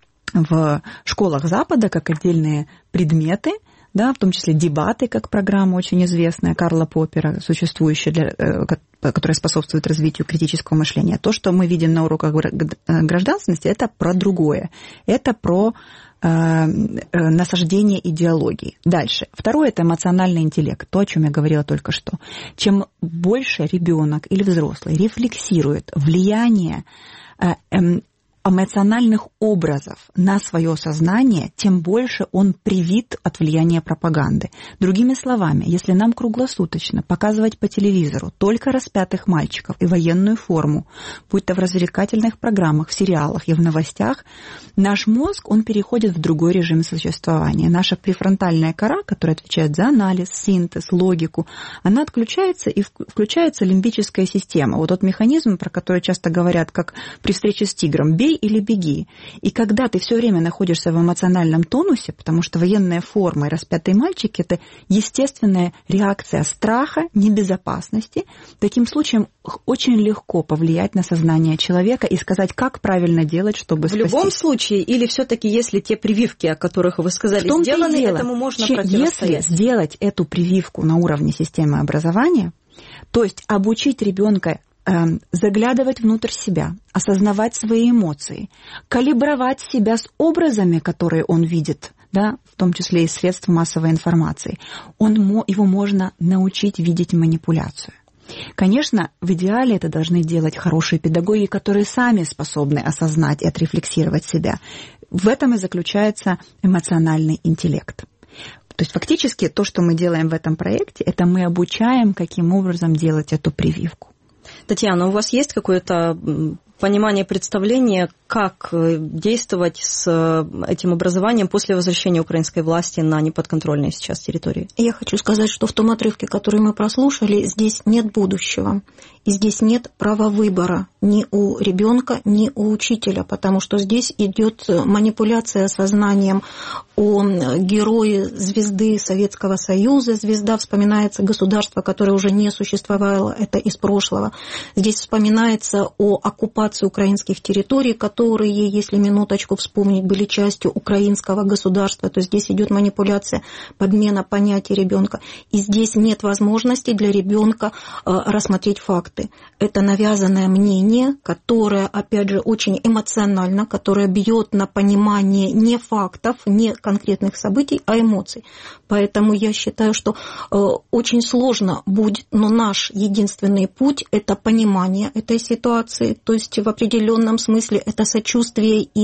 в школах Запада как отдельные предметы, да, в том числе дебаты, как программа очень известная Карла Поппера, существующая, для, которая способствует развитию критического мышления. То, что мы видим на уроках гражданственности, это про другое. Это про э, насаждение идеологии. Дальше. Второе – это эмоциональный интеллект, то, о чем я говорила только что. Чем больше ребенок или взрослый рефлексирует влияние э, э, эмоциональных образов на свое сознание, тем больше он привит от влияния пропаганды. Другими словами, если нам круглосуточно показывать по телевизору только распятых мальчиков и военную форму, будь то в развлекательных программах, в сериалах и в новостях, наш мозг, он переходит в другой режим существования. Наша префронтальная кора, которая отвечает за анализ, синтез, логику, она отключается, и включается лимбическая система. Вот тот механизм, про который часто говорят, как при встрече с тигром, бей или беги. И когда ты все время находишься в эмоциональном тонусе, потому что военная форма и распятые мальчики – это естественная реакция страха, небезопасности, таким случаем очень легко повлиять на сознание человека и сказать, как правильно делать, чтобы спасти. В любом случае, или все-таки если те прививки, о которых вы сказали, сделаны, этому можно противостоять? Если сделать эту прививку на уровне системы образования, то есть обучить ребенка заглядывать внутрь себя, осознавать свои эмоции, калибровать себя с образами, которые он видит, да, в том числе и средств массовой информации, он, его можно научить видеть манипуляцию. Конечно, в идеале это должны делать хорошие педагоги, которые сами способны осознать и отрефлексировать себя. В этом и заключается эмоциональный интеллект. То есть фактически то, что мы делаем в этом проекте, это мы обучаем, каким образом делать эту прививку. Татьяна, у вас есть какое-то понимание, представление, как действовать с этим образованием после возвращения украинской власти на неподконтрольные сейчас территории? Я хочу сказать, что в том отрывке, который мы прослушали, здесь нет будущего. И здесь нет права выбора ни у ребенка, ни у учителя, потому что здесь идет манипуляция сознанием о герое звезды Советского Союза. Звезда вспоминается государство, которое уже не существовало, это из прошлого. Здесь вспоминается о оккупации украинских территорий, которые, если минуточку вспомнить, были частью украинского государства. То есть здесь идет манипуляция, подмена понятия ребенка. И здесь нет возможности для ребенка рассмотреть факты. Это навязанное мнение, которое, опять же, очень эмоционально, которое бьет на понимание не фактов, не конкретных событий, а эмоций. Поэтому я считаю, что э, очень сложно будет, но наш единственный путь – это понимание этой ситуации, то есть в определенном смысле это сочувствие и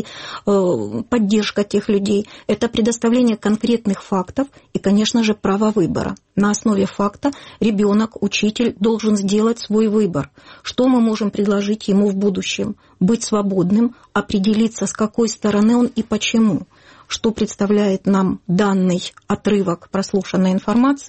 э, поддержка тех людей, это предоставление конкретных фактов и, конечно же, право выбора. На основе факта ребенок, учитель должен сделать свой выбор. Что мы можем предложить ему в будущем? Быть свободным, определиться, с какой стороны он и почему. Что представляет нам данный отрывок прослушанной информации,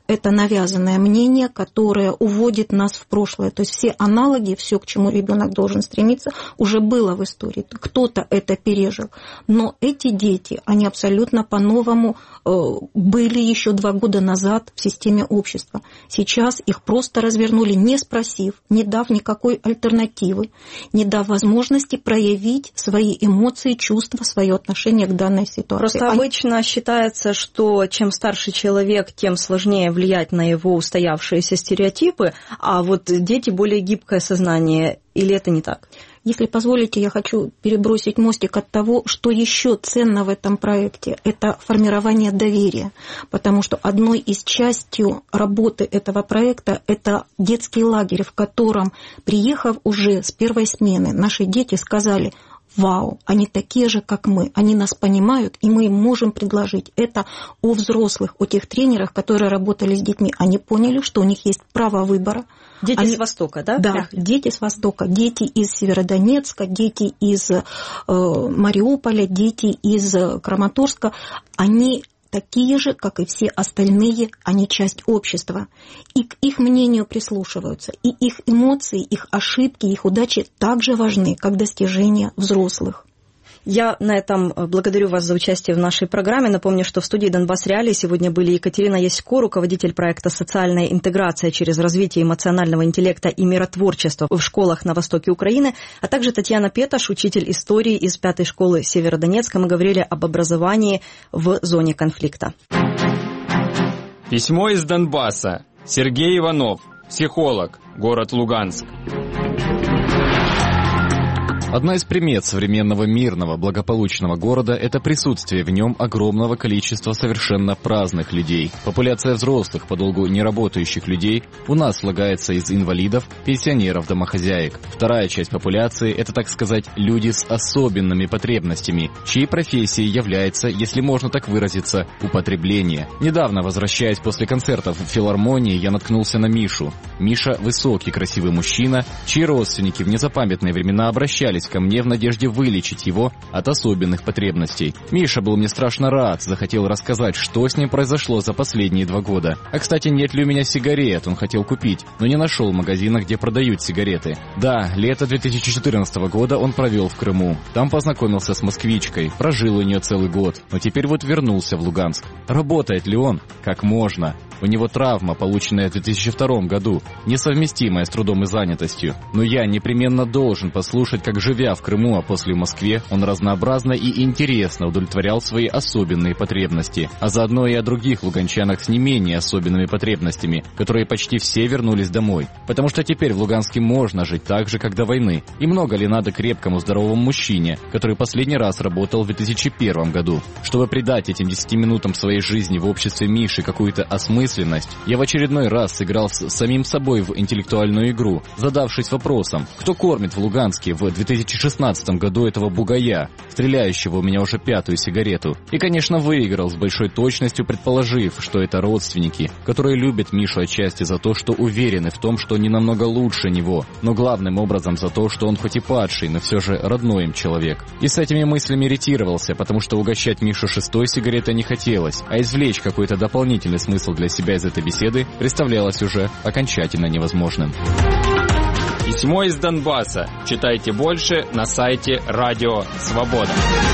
это навязанное мнение, которое уводит нас в прошлое. То есть все аналоги, все, к чему ребенок должен стремиться, уже было в истории. Кто-то это пережил. Но эти дети, они абсолютно по-новому были еще два года назад в системе общества. Сейчас их просто развернули, не спросив, не дав никакой альтернативы, не дав возможности проявить свои эмоции, чувства, свое отношение к данной ситуации. Просто они... обычно считается, что чем старше человек, тем сложнее влиять на его устоявшиеся стереотипы, а вот дети более гибкое сознание. Или это не так? Если позволите, я хочу перебросить мостик от того, что еще ценно в этом проекте. Это формирование доверия, потому что одной из частью работы этого проекта это детский лагерь, в котором, приехав уже с первой смены, наши дети сказали: вау, они такие же, как мы, они нас понимают, и мы им можем предложить. Это о взрослых, о тех тренерах, которые работали с детьми. Они поняли, что у них есть право выбора. Дети они... с Востока, да? Да, дети с Востока, дети из Северодонецка, дети из э, Мариуполя, дети из Краматорска. Они такие же, как и все остальные, они часть общества. И к их мнению прислушиваются. И их эмоции, их ошибки, их удачи также важны, как достижения взрослых. Я на этом благодарю вас за участие в нашей программе. Напомню, что в студии «Донбасс Реалии» сегодня были Екатерина Ясько, руководитель проекта «Социальная интеграция через развитие эмоционального интеллекта и миротворчества в школах на востоке Украины», а также Татьяна Петаш, учитель истории из пятой школы Северодонецка. Мы говорили об образовании в зоне конфликта. Письмо из Донбасса. Сергей Иванов, психолог, город Луганск. Одна из примет современного мирного, благополучного города – это присутствие в нем огромного количества совершенно праздных людей. Популяция взрослых, подолгу неработающих людей у нас слагается из инвалидов, пенсионеров, домохозяек. Вторая часть популяции – это, так сказать, люди с особенными потребностями, чьей профессией является, если можно так выразиться, употребление. Недавно, возвращаясь после концертов в филармонии, я наткнулся на Мишу. Миша – высокий, красивый мужчина, чьи родственники в незапамятные времена обращались ко мне в надежде вылечить его от особенных потребностей. Миша был мне страшно рад, захотел рассказать, что с ним произошло за последние два года. А, кстати, нет ли у меня сигарет, он хотел купить, но не нашел магазина, где продают сигареты. Да, лето две тысячи четырнадцатого года он провел в Крыму. Там познакомился с москвичкой, прожил у нее целый год, но теперь вот вернулся в Луганск. Работает ли он? Как можно? У него травма, полученная в две тысячи втором году, несовместимая с трудом и занятостью. Но я непременно должен послушать, как, живя в Крыму, а после в Москве, он разнообразно и интересно удовлетворял свои особенные потребности, а заодно и о других луганчанах с не менее особенными потребностями, которые почти все вернулись домой. Потому что теперь в Луганске можно жить так же, как до войны. И много ли надо крепкому, здоровому мужчине, который последний раз работал в две тысячи первом году, чтобы придать этим десяти минутам своей жизни в обществе Миши какую-то осмысленность? Я в очередной раз сыграл с самим собой в интеллектуальную игру, задавшись вопросом, кто кормит в Луганске в две тысячи шестнадцатом году этого бугая, стреляющего у меня уже пятую сигарету. И, конечно, выиграл с большой точностью, предположив, что это родственники, которые любят Мишу отчасти за то, что уверены в том, что они намного лучше него, но главным образом за то, что он хоть и падший, но все же родной им человек. И с этими мыслями иритировался, потому что угощать Мишу шестой сигаретой не хотелось, а извлечь какой-то дополнительный смысл для себя из этой беседы представлялось уже окончательно невозможным. Письмо из Донбасса. Читайте больше на сайте Радио Свобода.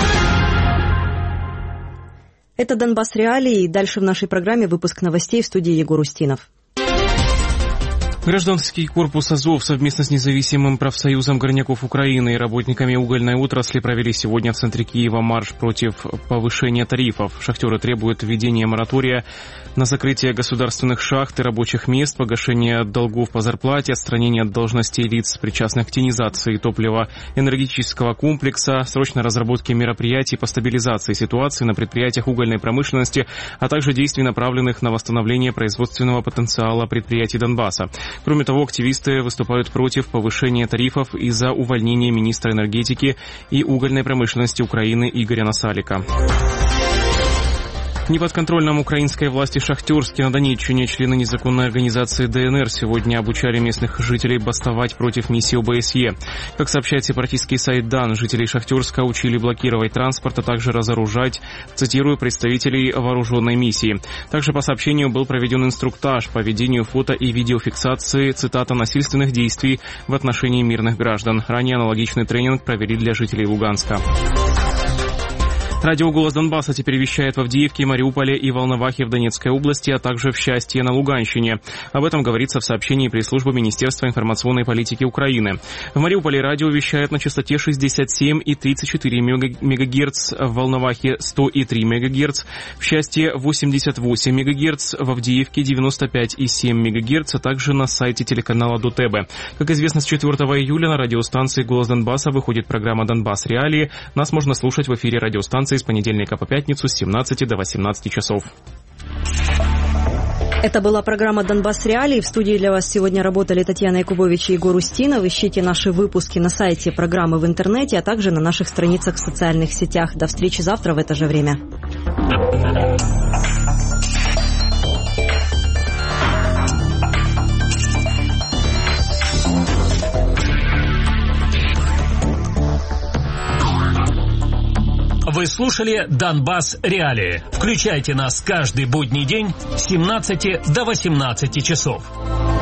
Это «Донбасс Реалии», и дальше в нашей программе выпуск новостей в студии Егор Устинов. Гражданский корпус «Азов» совместно с независимым профсоюзом горняков Украины и работниками угольной отрасли провели сегодня в центре Киева марш против повышения тарифов. Шахтеры требуют введения моратория на закрытие государственных шахт и рабочих мест, погашение долгов по зарплате, отстранение от должностей лиц, причастных к тенизации топливо-энергетического комплекса, срочной разработки мероприятий по стабилизации ситуации на предприятиях угольной промышленности, а также действий, направленных на восстановление производственного потенциала предприятий Донбасса. Кроме того, активисты выступают против повышения тарифов из-за увольнения министра энергетики и угольной промышленности Украины Игоря Насалика. В неподконтрольном украинской власти Шахтерске на Донеччине члены незаконной организации ДНР сегодня обучали местных жителей бастовать против миссии ОБСЕ. Как сообщает сепаратистский сайт ДАН, жителей Шахтерска учили блокировать транспорт, а также разоружать, цитирую, представителей вооруженной миссии. Также по сообщению был проведен инструктаж по ведению фото и видеофиксации, цитата, насильственных действий в отношении мирных граждан. Ранее аналогичный тренинг провели для жителей Луганска. Радио «Голос Донбасса» теперь вещает в Авдеевке, Мариуполе и Волновахе в Донецкой области, а также в Счастье на Луганщине. Об этом говорится в сообщении пресс-службы Министерства информационной политики Украины. В Мариуполе радио вещает на частоте шестьдесят семь и тридцать четыре мегагерц, в Волновахе сто и три мегагерц, в Счастье восемьдесят восемь мегагерц, в Авдеевке девяносто пять и семь мегагерц, а также на сайте телеканала ДОТЕБе. Как известно, с четвёртого июля на радиостанции «Голос Донбасса» выходит программа «Донбасс. Реалии». Нас можно слушать в эфире радиостанции с понедельника по пятницу с семнадцати до восемнадцати часов. Это была программа «Донбасс. Реалии». В студии для вас сегодня работали Татьяна Якубович и Егор Устинов. Ищите наши выпуски на сайте программы в интернете, а также на наших страницах в социальных сетях. До встречи завтра в это же время. Вы слушали «Донбасс. Реалии». Включайте нас каждый будний день с семнадцати до восемнадцати часов.